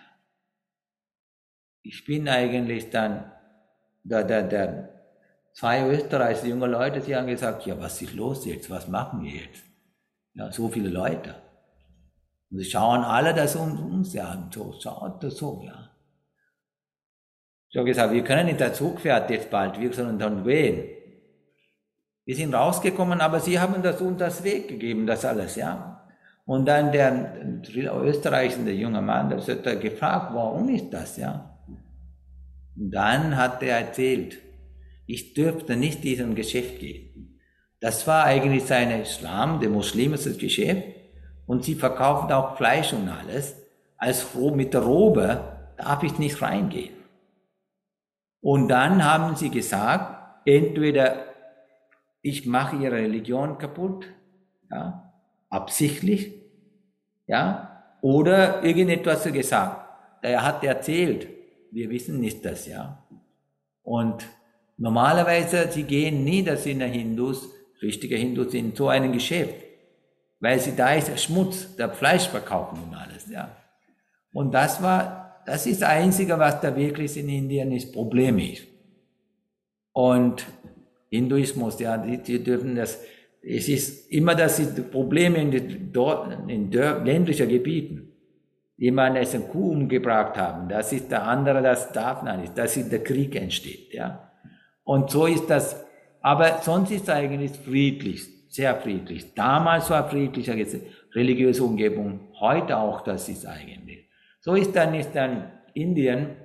ich bin eigentlich dann, der zwei österreichische junge Leute, die haben gesagt, ja, was ist los jetzt, was machen wir jetzt? Ja, so viele Leute. Und sie schauen alle das uns an, so, schaut das so, ja. Ich habe gesagt, wir können nicht, der Zug fährt jetzt bald, wir sollen dann gehen. Wir sind rausgekommen, aber sie haben das uns das Weg gegeben, das alles, ja. Und dann der österreichische junge Mann, der hat gefragt, warum ist das, ja. Und dann hat er erzählt, ich dürfte nicht in diesem Geschäft gehen. Das war eigentlich sein Islam, der muslimische Geschäft, und sie verkaufen auch Fleisch und alles. Mit der Robe darf ich nicht reingehen. Und dann haben sie gesagt, entweder ich mache ihre Religion kaputt, ja, absichtlich, ja, oder irgendetwas gesagt. Er hat erzählt, wir wissen nicht das, ja. Und normalerweise, sie gehen nie, dass sie Hindus, richtige Hindus, in so einem Geschäft, weil sie da ist Schmutz, der Fleisch verkaufen und alles, ja. Und das ist das Einzige, was da wirklich in Indien das Problem ist. Und Hinduismus, ja, die dürfen das, es ist immer, dass sie Probleme in ländlichen Gebieten. Jemand, der eine Kuh umgebracht haben, das ist der andere, das darf nicht, dass der Krieg entsteht, ja. Und so ist das, aber sonst ist es eigentlich friedlich, sehr friedlich. Damals war friedlicher religiöse Umgebung, heute auch, das ist eigentlich. So ist dann Indien,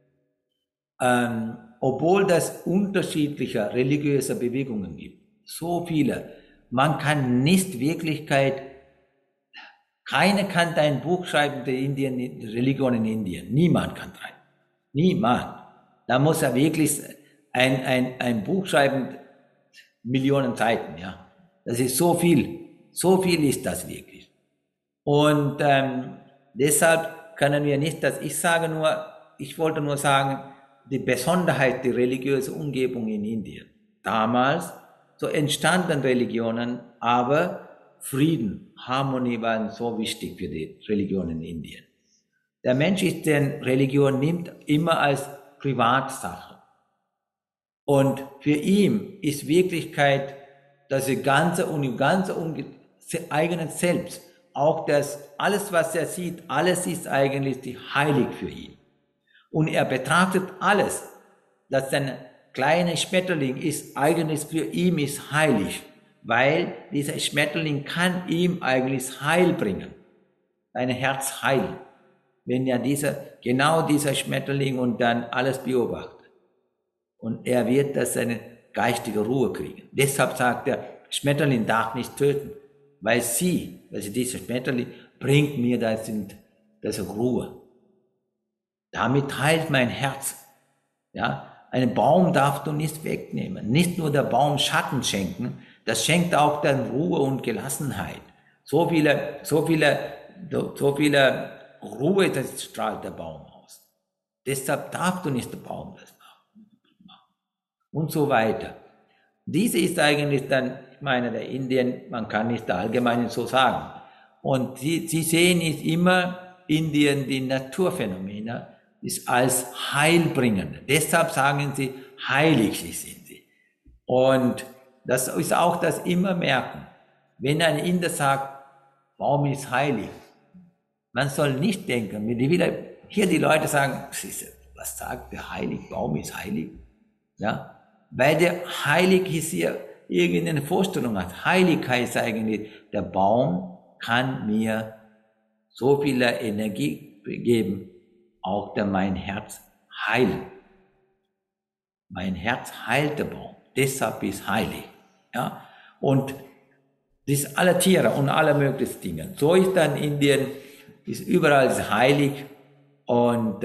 obwohl es unterschiedliche religiöse Bewegungen gibt, so viele, man kann nicht Wirklichkeit, keiner kann ein Buch schreiben, der Religion in Indien, niemand kann schreiben, niemand. Da muss er wirklich ein Buch schreiben, Millionen Seiten, ja. Das ist so viel ist das wirklich. Und deshalb können wir nicht, ich wollte nur sagen, die Besonderheit der religiösen Umgebung in Indien. Damals, so entstanden Religionen, aber Frieden, Harmonie waren so wichtig für die Religion in Indien. Der Mensch ist den Religion nimmt immer als Privatsache. Und für ihn ist Wirklichkeit das ganze eigene Selbst. Auch alles, was er sieht, alles ist eigentlich heilig für ihn. Und er betrachtet alles, dass sein kleiner Schmetterling ist eigentlich für ihn ist heilig, weil dieser Schmetterling kann ihm eigentlich Heil bringen, sein Herz heilen, wenn er dieser Schmetterling und dann alles beobachtet. Und er wird seine geistige Ruhe kriegen. Deshalb sagt er, Schmetterling darf nicht töten, weil dieser Schmetterling bringt mir das Ruhe. Damit heilt mein Herz. Ja, einen Baum darfst du nicht wegnehmen. Nicht nur der Baum Schatten schenken, das schenkt auch dann Ruhe und Gelassenheit. So viele Ruhe, das strahlt der Baum aus. Deshalb darfst du nicht der Baum das machen. Und so weiter. Diese ist eigentlich dann, ich meine, der Indien, man kann nicht allgemein so sagen. Und sie sehen ist immer Indien, die Naturphänomene, ist als heilbringend. Deshalb sagen sie, heilig sind sie. Und das ist auch das immer merken. Wenn ein Inder sagt, Baum ist heilig, man soll nicht denken, wenn hier die Leute sagen, was sagt der heilig, Baum ist heilig? Ja, weil der heilig ist hier irgendeine Vorstellung hat. Heilig heißt eigentlich, der Baum kann mir so viel Energie geben, auch mein Herz heilen. Mein Herz heilt der Baum, deshalb ist heilig. Ja? Und das alle Tiere und alle möglichen Dinge. So ist dann Indien, ist überall heilig und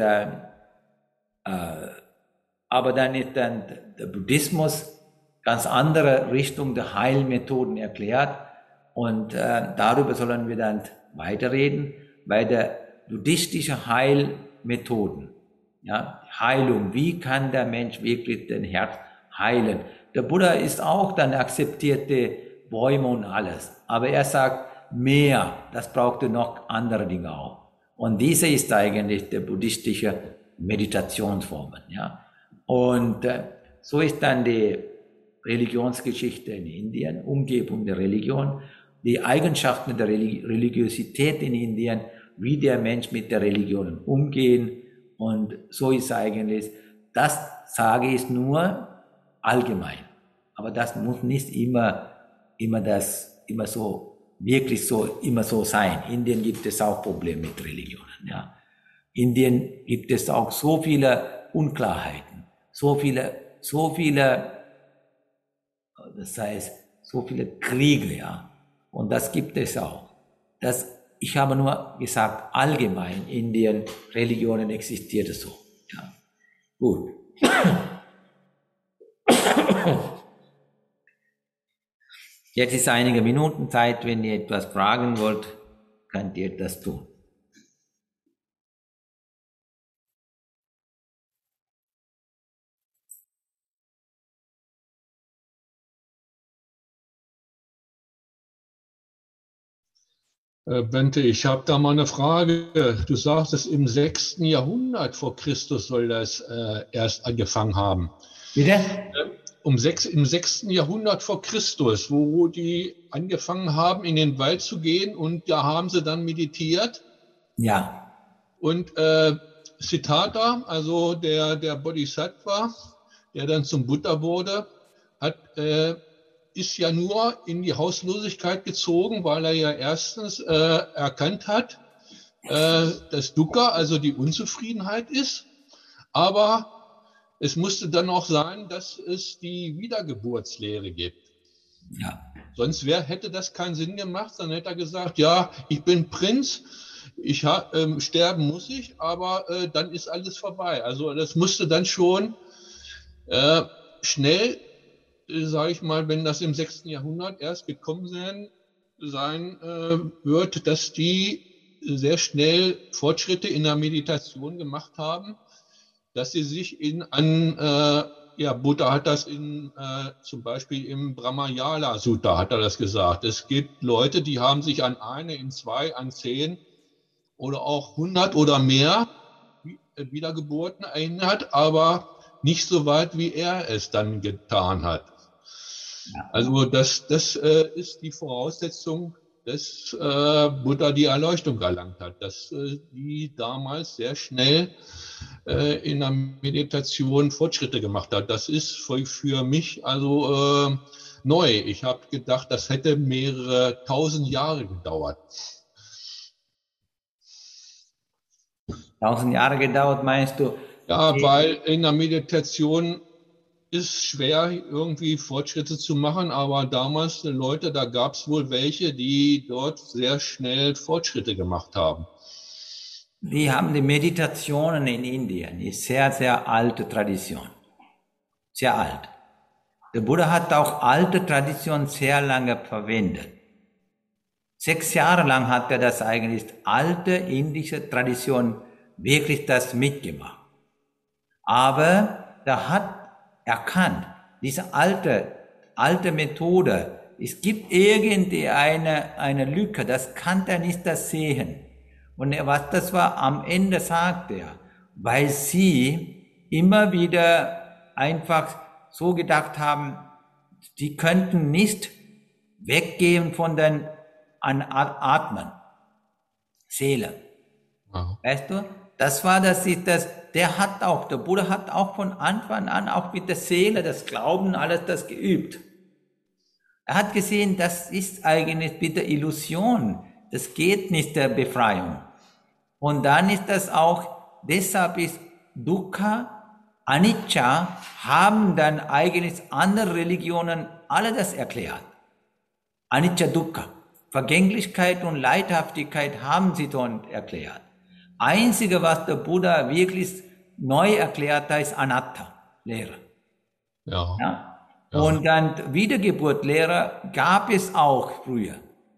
aber dann ist dann der Buddhismus ganz andere Richtung der Heilmethoden erklärt Und darüber sollen wir dann weiterreden, bei der buddhistischen Heilmethoden. Ja, Heilung, wie kann der Mensch wirklich den Herz heilen? Der Buddha ist auch dann akzeptierte Bäume und alles, aber er sagt mehr, das brauchte noch andere Dinge auch. Und diese ist eigentlich die buddhistische Meditationsformen. Ja. Und so ist dann die Religionsgeschichte in Indien, Umgebung der Religion, die Eigenschaften der Religiosität in Indien, wie der Mensch mit der Religion umgehen. Und so ist eigentlich, das sage ich nur allgemein. Aber das muss nicht immer so, wirklich so, immer so sein. In Indien gibt es auch Probleme mit Religionen, ja. In Indien gibt es auch so viele Unklarheiten, so viele, das heißt, so viele Kriege, ja. Und das gibt es auch. Ich habe nur gesagt, allgemein in Indien, Religionen existiert so, ja. Gut. Jetzt ist einige Minuten Zeit, wenn ihr etwas fragen wollt, könnt ihr das tun. Bente, ich habe da mal eine Frage. Du sagtest, im 6. Jahrhundert vor Christus soll das erst angefangen haben. Bitte? Im 6. Jahrhundert vor Christus, wo die angefangen haben, in den Wald zu gehen und da haben sie dann meditiert. Ja. Und Siddhartha, also der Bodhisattva, der dann zum Buddha wurde, ist ja nur in die Hauslosigkeit gezogen, weil er ja erstens erkannt hat, dass Dukkha, also die Unzufriedenheit ist, aber es musste dann auch sein, dass es die Wiedergeburtslehre gibt. Ja. Sonst hätte das keinen Sinn gemacht, dann hätte er gesagt, ja, ich bin Prinz, sterben muss ich, aber dann ist alles vorbei. Also das musste dann schon schnell, sage ich mal, wenn das im 6. Jahrhundert erst gekommen sein wird, dass die sehr schnell Fortschritte in der Meditation gemacht haben, dass sie sich Buddha hat das zum Beispiel im Brahmayala Sutta hat er das gesagt. Es gibt Leute, die haben sich an 1, in 2, an 10 oder auch 100 oder mehr Wiedergeburten erinnert, aber nicht so weit, wie er es dann getan hat. Also das ist die Voraussetzung, dass Buddha die Erleuchtung erlangt hat, dass die damals sehr schnell in der Meditation Fortschritte gemacht hat. Das ist für mich also neu. Ich habe gedacht, das hätte mehrere 1000 Jahre gedauert. 1000 Jahre gedauert, meinst du? Ja, weil in der Meditation ist schwer, irgendwie Fortschritte zu machen, aber damals Leute, da gab es wohl welche, die dort sehr schnell Fortschritte gemacht haben. Die haben die Meditationen in Indien, ist sehr, sehr alte Tradition. Sehr alt. Der Buddha hat auch alte Tradition sehr lange verwendet. 6 Jahre lang hat er das eigentlich, alte indische Tradition, wirklich das mitgemacht. Aber er hat erkannt, diese alte Methode, es gibt irgendwie eine Lücke, das kann er nicht das sehen. Und was das war, am Ende sagt er, weil sie immer wieder einfach so gedacht haben, die könnten nicht weggehen von den Atmen, Seele. Wow. Weißt du? Das war der Buddha hat auch von Anfang an auch mit der Seele, das Glauben, alles das geübt. Er hat gesehen, das ist eigentlich bitte Illusion, das geht nicht der Befreiung. Und dann ist das auch, deshalb ist Dukkha, Anicca, haben dann eigentlich andere Religionen alle das erklärt. Anicca Dukkha, Vergänglichkeit und Leidhaftigkeit haben sie dort erklärt. Einzige, was der Buddha wirklich neu erklärt hat, ist Anatta-Lehre. Ja. Und dann Wiedergeburt-Lehre gab es auch früher.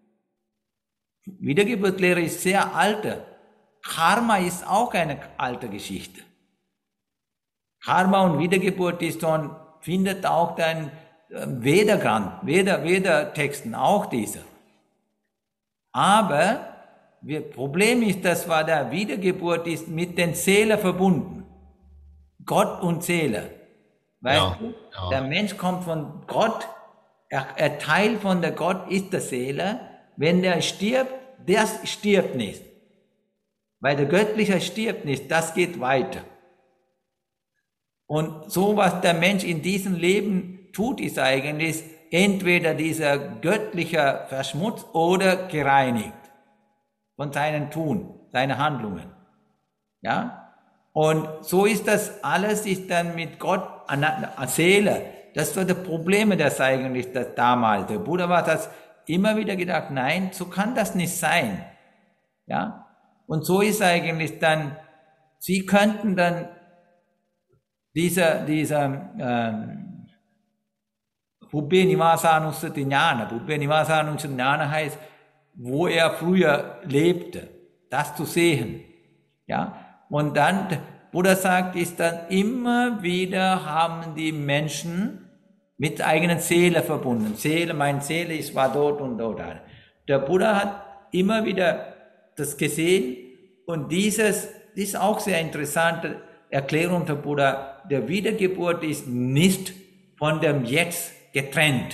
Wiedergeburtslehre ist sehr alte. Karma ist auch eine alte Geschichte. Karma und Wiedergeburt ist und findet auch dann Veda-Texten auch diese. Aber das Problem ist, dass der Wiedergeburt ist mit den Seele verbunden. Gott und Seele. Weißt du? Ja. Der Mensch kommt von Gott, ein Teil von der Gott ist der Seele. Wenn der stirbt nicht. Weil der Göttliche stirbt nicht, das geht weiter. Und so, was der Mensch in diesem Leben tut, ist eigentlich entweder dieser göttliche verschmutzt oder gereinigt von seinen Tun, seinen Handlungen. Ja? Und so ist das alles, ist dann mit Gott an der Seele. Das war das Problem, das eigentlich das damals. Der Buddha war das immer wieder gedacht, nein, so kann das nicht sein. Ja? Und so ist eigentlich dann, sie könnten dann dieser Pubbhe Nivasanussati Jnana. Pubbhe Nivasanussati Jnana heißt, wo er früher lebte, das zu sehen. Ja? Und dann, Buddha sagt, ist dann immer wieder haben die Menschen mit der eigenen Seele verbunden. Meine Seele war dort und dort. Der Buddha hat immer wieder das gesehen und das ist auch sehr interessante Erklärung der Buddha. Der Wiedergeburt ist nicht von dem Jetzt getrennt.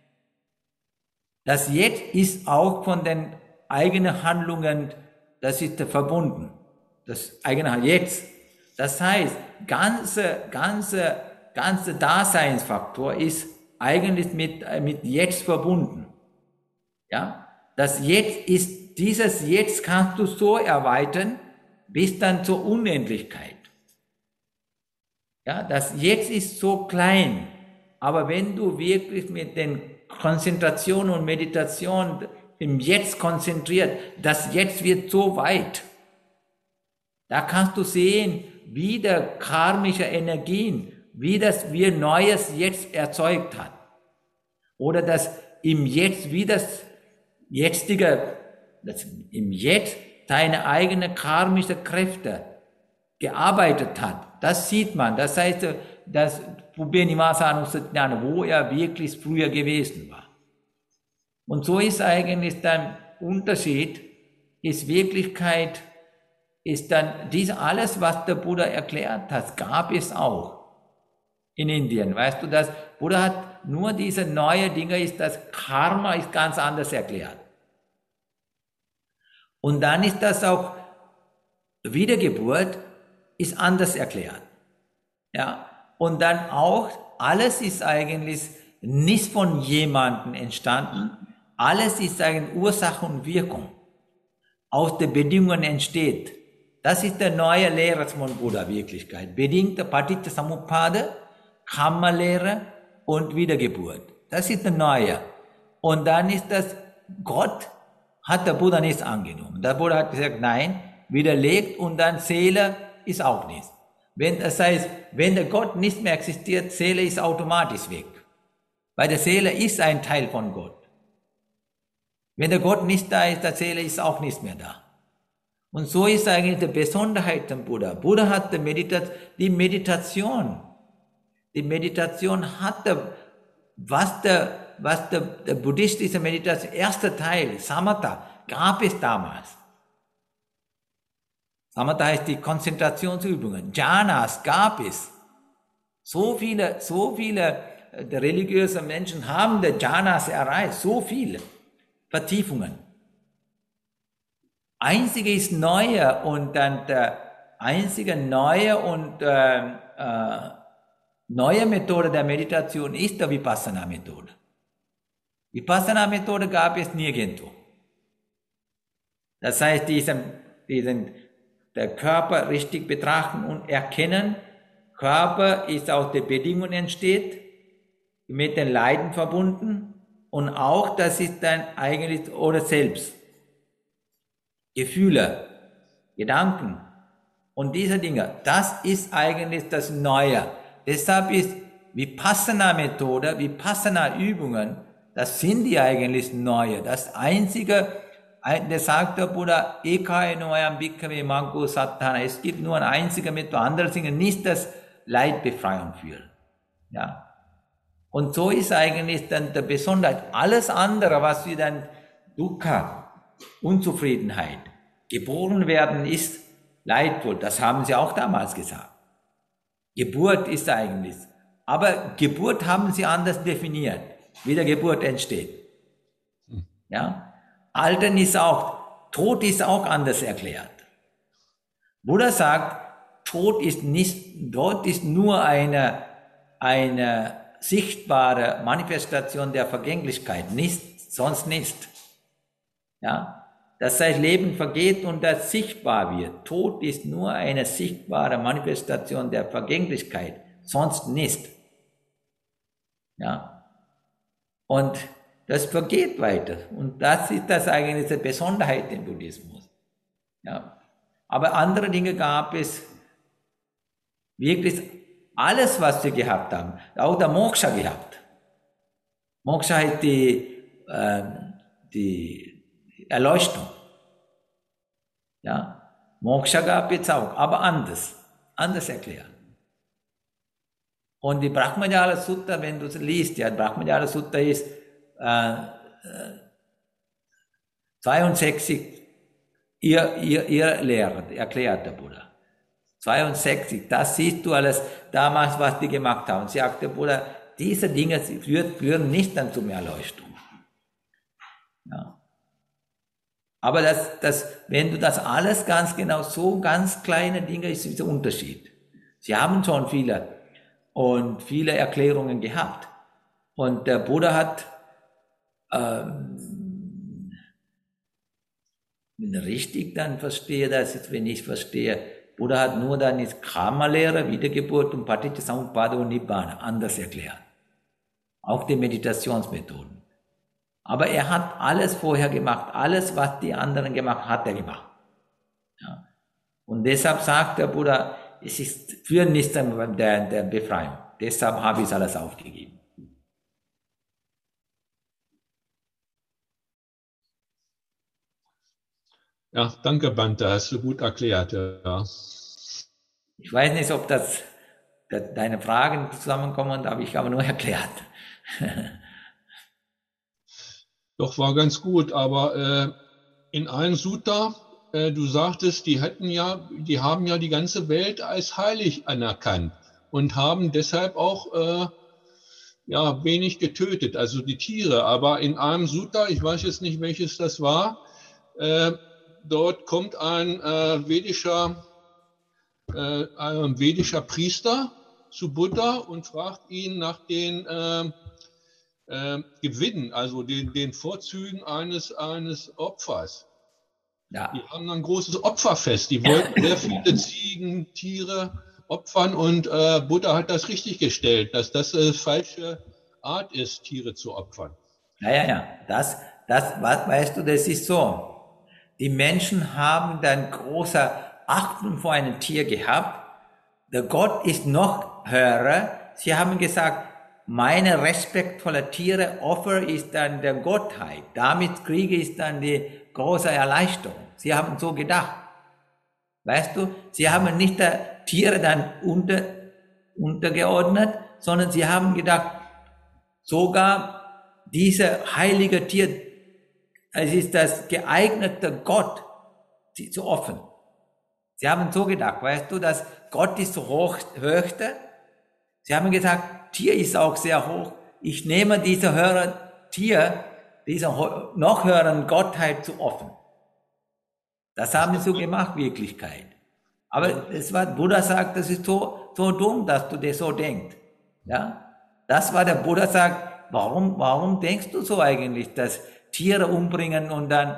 Das Jetzt ist auch von den eigenen Handlungen, das ist verbunden. Das eigene Jetzt. Das heißt, ganze Daseinsfaktor ist eigentlich mit Jetzt verbunden. Ja? Das Jetzt ist, dieses Jetzt kannst du so erweitern, bis dann zur Unendlichkeit. Ja, das Jetzt ist so klein, aber wenn du wirklich mit den Konzentration und Meditation im Jetzt konzentriert, das Jetzt wird so weit. Da kannst du sehen, wie der karmische Energien, wie Neues Jetzt erzeugt hat. Oder dass im Jetzt, wie im Jetzt deine eigene karmische Kräfte gearbeitet hat. Das sieht man. Das heißt, das Pubbhe Nivasanussati Jnana, wo er wirklich früher gewesen war. Und so ist eigentlich der Unterschied, ist Wirklichkeit, ist dann alles, was der Buddha erklärt hat, gab es auch in Indien. Weißt du, das Buddha hat nur diese neue Dinge, ist das Karma ist ganz anders erklärt. Und dann ist das auch Wiedergeburt ist anders erklärt. Ja, und dann auch alles ist eigentlich nicht von jemandem entstanden. Alles ist eigentlich Ursache und Wirkung. Aus den Bedingungen entsteht. Das ist der neue Lehre von Buddha Wirklichkeit. Bedingte Paticca Samuppada, Karma-Lehre und Wiedergeburt. Das ist der neue. Und dann ist das, Gott hat der Buddha nicht angenommen. Der Buddha hat gesagt, nein, widerlegt und dann Seele ist auch nichts. Das heißt, wenn der Gott nicht mehr existiert, Seele ist automatisch weg. Weil der Seele ist ein Teil von Gott. Wenn der Gott nicht da ist, der Seele ist auch nicht mehr da. Und so ist eigentlich die Besonderheit des Buddha. Buddha hat die Meditation. Die Meditation hatte, was der buddhistische Meditation, erster Teil, Samatha, gab es damals. Samatha heißt die Konzentrationsübungen. Jhanas gab es. So viele religiöse Menschen haben die Jhanas erreicht. So viele Vertiefungen. Einzige ist neue und dann der einzige neue und neue Methode der Meditation ist die Vipassana-Methode. Vipassana-Methode gab es nirgendwo. Das heißt, der Körper richtig betrachten und erkennen, Körper ist aus den Bedingungen entsteht, mit den Leiden verbunden und auch das ist dann eigentlich oder selbst. Gefühle, Gedanken und diese Dinge, das ist eigentlich das Neue. Deshalb ist Vipassana-Methode, Vipassana-Übungen, das sind die eigentlich Neue. Das einzige der sagt der Buddha, Ekainoyam Bhikkhave Maggo Sattana, es gibt nur ein einziger Methode, andere Dinge nicht das Leidbefreiung führen. Ja. Und so ist eigentlich dann der Besonderheit. Alles andere, was wir dann Dukkha, Unzufriedenheit, geboren werden ist leidvoll. Das haben sie auch damals gesagt. Geburt ist eigentlich. Aber Geburt haben sie anders definiert, wie der Geburt entsteht. Ja? Altern ist auch, Tod ist auch anders erklärt. Buddha sagt, Tod ist nur eine sichtbare Manifestation der Vergänglichkeit, sonst nicht. Ja? Das heißt, Leben vergeht und das sichtbar wird. Tod ist nur eine sichtbare Manifestation der Vergänglichkeit, sonst nicht. Ja? Und das vergeht weiter. Und das ist das eigentlich die Besonderheit im Buddhismus. Ja? Aber andere Dinge gab es wirklich alles, was wir gehabt haben, auch der Moksha gehabt. Moksha heißt die Erleuchtung. Ja? Moksha gab es auch, aber anders erklärt. Und die Brahmajala Sutta, wenn du es liest, ja, Brahmajala Sutta ist 62 ihr Lehrer, erklärt der Buddha. 62, das siehst du alles damals, was die gemacht haben. Sie sagt der Buddha, diese Dinge führen nicht dann zur Erleuchtung. Ja. Aber wenn du das alles ganz genau, so ganz kleine Dinge, ist der Unterschied. Sie haben schon viele Erklärungen gehabt. Und der Buddha hat, wenn ich richtig dann verstehe, wenn ich verstehe, Buddha hat nur dann die Karma-Lehre, Wiedergeburt und Paticca-Samuppada und Nibbana anders erklärt. Auch die Meditationsmethoden. Aber er hat alles vorher gemacht. Alles, was die anderen gemacht haben, hat er gemacht. Ja. Und deshalb sagt der Buddha, es ist für nichts der Befreiung. Deshalb habe ich alles aufgegeben. Ja, danke, Bhante, hast du gut erklärt. Ja. Ich weiß nicht, ob deine Fragen zusammenkommen, habe ich aber nur erklärt. Doch, war ganz gut, aber in einem Sutta, du sagtest, die haben ja die ganze Welt als heilig anerkannt und haben deshalb auch wenig getötet, also die Tiere. Aber in einem Sutta, ich weiß jetzt nicht, welches das war, dort kommt ein vedischer Priester zu Buddha und fragt ihn nach den Gewinnen, also den Vorzügen eines Opfers. Ja. Die haben ein großes Opferfest. Die wollten sehr viele Ziegen, Tiere opfern und Buddha hat das richtig gestellt, dass das falsche Art ist, Tiere zu opfern. Ja. Weißt du, das ist so. Die Menschen haben dann große Achtung vor einem Tier gehabt. Der Gott ist noch höher. Sie haben gesagt, meine respektvolle Tiere Opfer ist dann der Gottheit. Damit kriege ich dann die große Erleichterung. Sie haben so gedacht. Weißt du, sie haben nicht die Tiere dann untergeordnet, sondern sie haben gedacht, sogar diese heilige Tier, es ist das geeignete Gott, sie zu opfern. Sie haben so gedacht, weißt du, dass Gott ist so höchste. Sie haben gesagt, Tier ist auch sehr hoch. Ich nehme diese höhere Tier, diese noch höheren Gottheit zu opfern. Das haben sie so gemacht, Wirklichkeit. Aber Buddha sagt, das ist so dumm, dass du das so denkst. Ja? Das war der Buddha sagt, warum denkst du so eigentlich, dass Tiere umbringen und dann,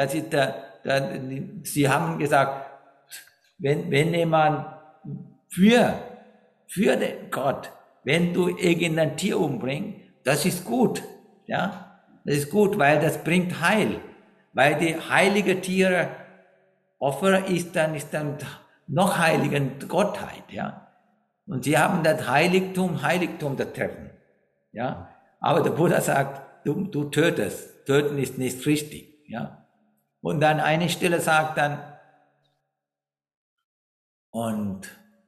sie haben gesagt, wenn jemand für den Gott, wenn du irgendein Tier umbringst, das ist gut, ja, das ist gut, weil das bringt Heil, weil die heilige Tiere Opfer ist dann noch heiligen Gottheit, ja, und sie haben das Heiligtum das Treffen, ja, aber der Buddha sagt, du tötest, töten ist nicht richtig, ja, Und dann eine Stelle sagt dann, und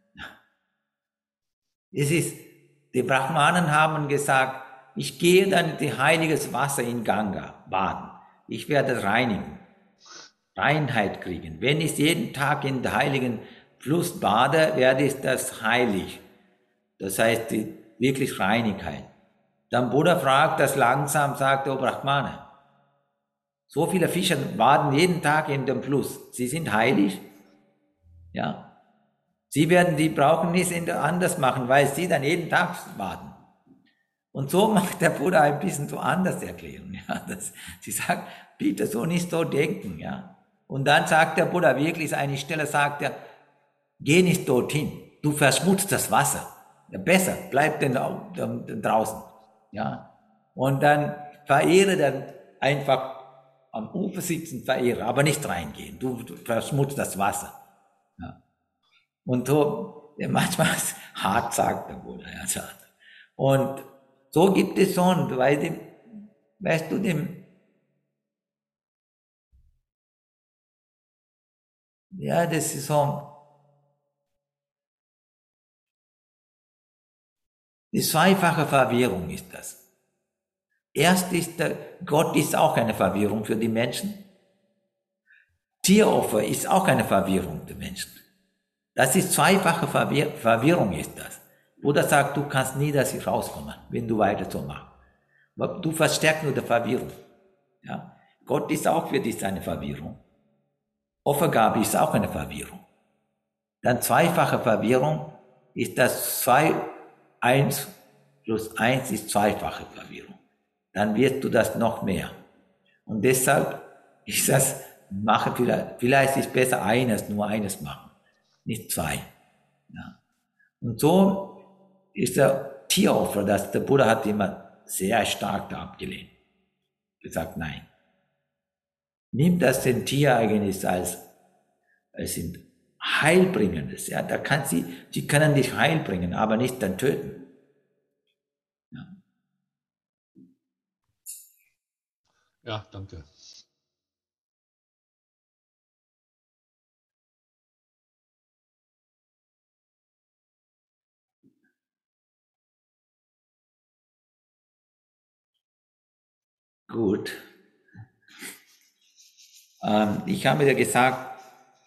es ist, die Brahmanen haben gesagt, ich gehe dann in heiliges Wasser in Ganga baden. Ich werde reinigen, Reinheit kriegen. Wenn ich jeden Tag in den heiligen Fluss bade, werde ich das heilig. Das heißt, die wirklich Reinigkeit. Dann Buddha fragt das langsam, sagt der Brahmane. So viele Fischer baden jeden Tag in dem Fluss. Sie sind heilig. Ja. Die brauchen nichts anders machen, weil sie dann jeden Tag baden. Und so macht der Buddha ein bisschen so anders erklären. Ja. Sie sagt, bitte so nicht so denken. Ja. Und dann sagt der Buddha wirklich, eine Stelle sagt er, geh nicht dorthin, du verschmutzt das Wasser. Ja, besser, bleib denn draußen. Ja. Und dann verehre dann einfach am Ufer sitzen, verehre, aber nicht reingehen. Du verschmutzt das Wasser. Ja. Und so, ja, manchmal ist hart, sagt der Buddha. Ja. Und so gibt es schon, weißt du, ja, das ist so, die zweifache Verwirrung ist das. Erst ist Gott ist auch eine Verwirrung für die Menschen. Tieropfer ist auch eine Verwirrung der Menschen. Das ist zweifache Verwirrung ist das. Buddha sagt, du kannst nie das hier rauskommen, wenn du weiter so machst. Du verstärkst nur die Verwirrung. Ja? Gott ist auch für dich eine Verwirrung. Opfergabe ist auch eine Verwirrung. Dann zweifache Verwirrung ist das 1 plus 1 ist zweifache Verwirrung. Dann wirst du das noch mehr. Und deshalb ist das, vielleicht ist es besser nur eines machen, nicht zwei. Ja. Und so ist der Tieropfer, der Buddha hat immer sehr stark da abgelehnt. Gesagt, nein. Nimm das den Tier eigentlich als sind Heilbringendes. Ja, sie können dich heilbringen, aber nicht dann töten. Ja, danke. Gut. Ich habe ja gesagt,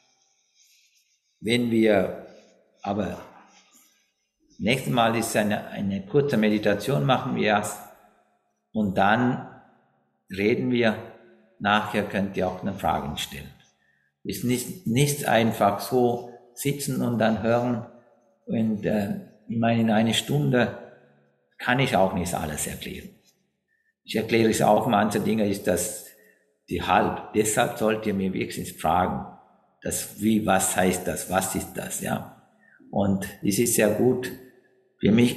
aber nächstes Mal ist eine kurze Meditation, machen wir erst und dann reden wir, nachher könnt ihr auch eine Frage stellen. Ist nicht einfach so sitzen und dann hören und ich meine, in einer Stunde kann ich auch nicht alles erklären. Ich erkläre es auch, manche Dinge ist das die halb. Deshalb sollt ihr mir wirklich fragen, was heißt das, was ist das, ja. Und es ist sehr gut für mich,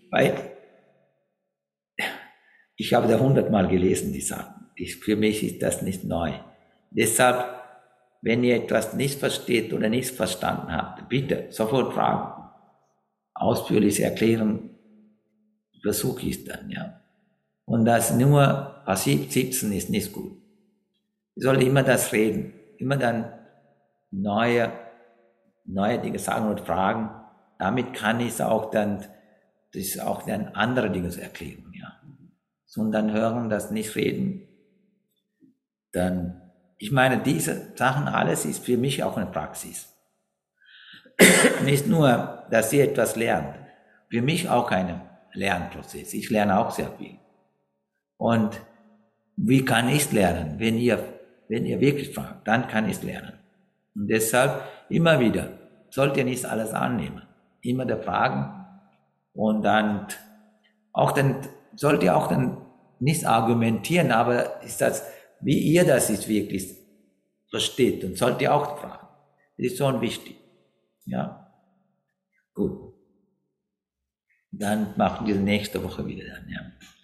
ich habe da 100-mal gelesen, die Sachen. Für mich ist das nicht neu. Deshalb, wenn ihr etwas nicht versteht oder nicht verstanden habt, bitte sofort fragen. Ausführlich erklären, versuche ich dann, ja. Und das nur passiv sitzen ist nicht gut. Ich soll immer das reden, immer dann neue Dinge sagen und fragen. Damit kann ich auch dann andere Dinge erklären, ja. Sondern hören, das nicht reden. Dann, ich meine, diese Sachen alles ist für mich auch eine Praxis. Nicht nur, dass ihr etwas lernt. Für mich auch ein Lernprozess. Ich lerne auch sehr viel. Und wie kann ich lernen? Wenn ihr wirklich fragt, dann kann ich lernen. Und deshalb immer wieder, sollt ihr nicht alles annehmen. Immer da fragen und dann sollt ihr auch dann nicht argumentieren, aber ist das, wie ihr das ist wirklich versteht und sollt ihr auch fragen. Das ist schon wichtig. Ja. Gut. Dann machen wir nächste Woche wieder dann, ja.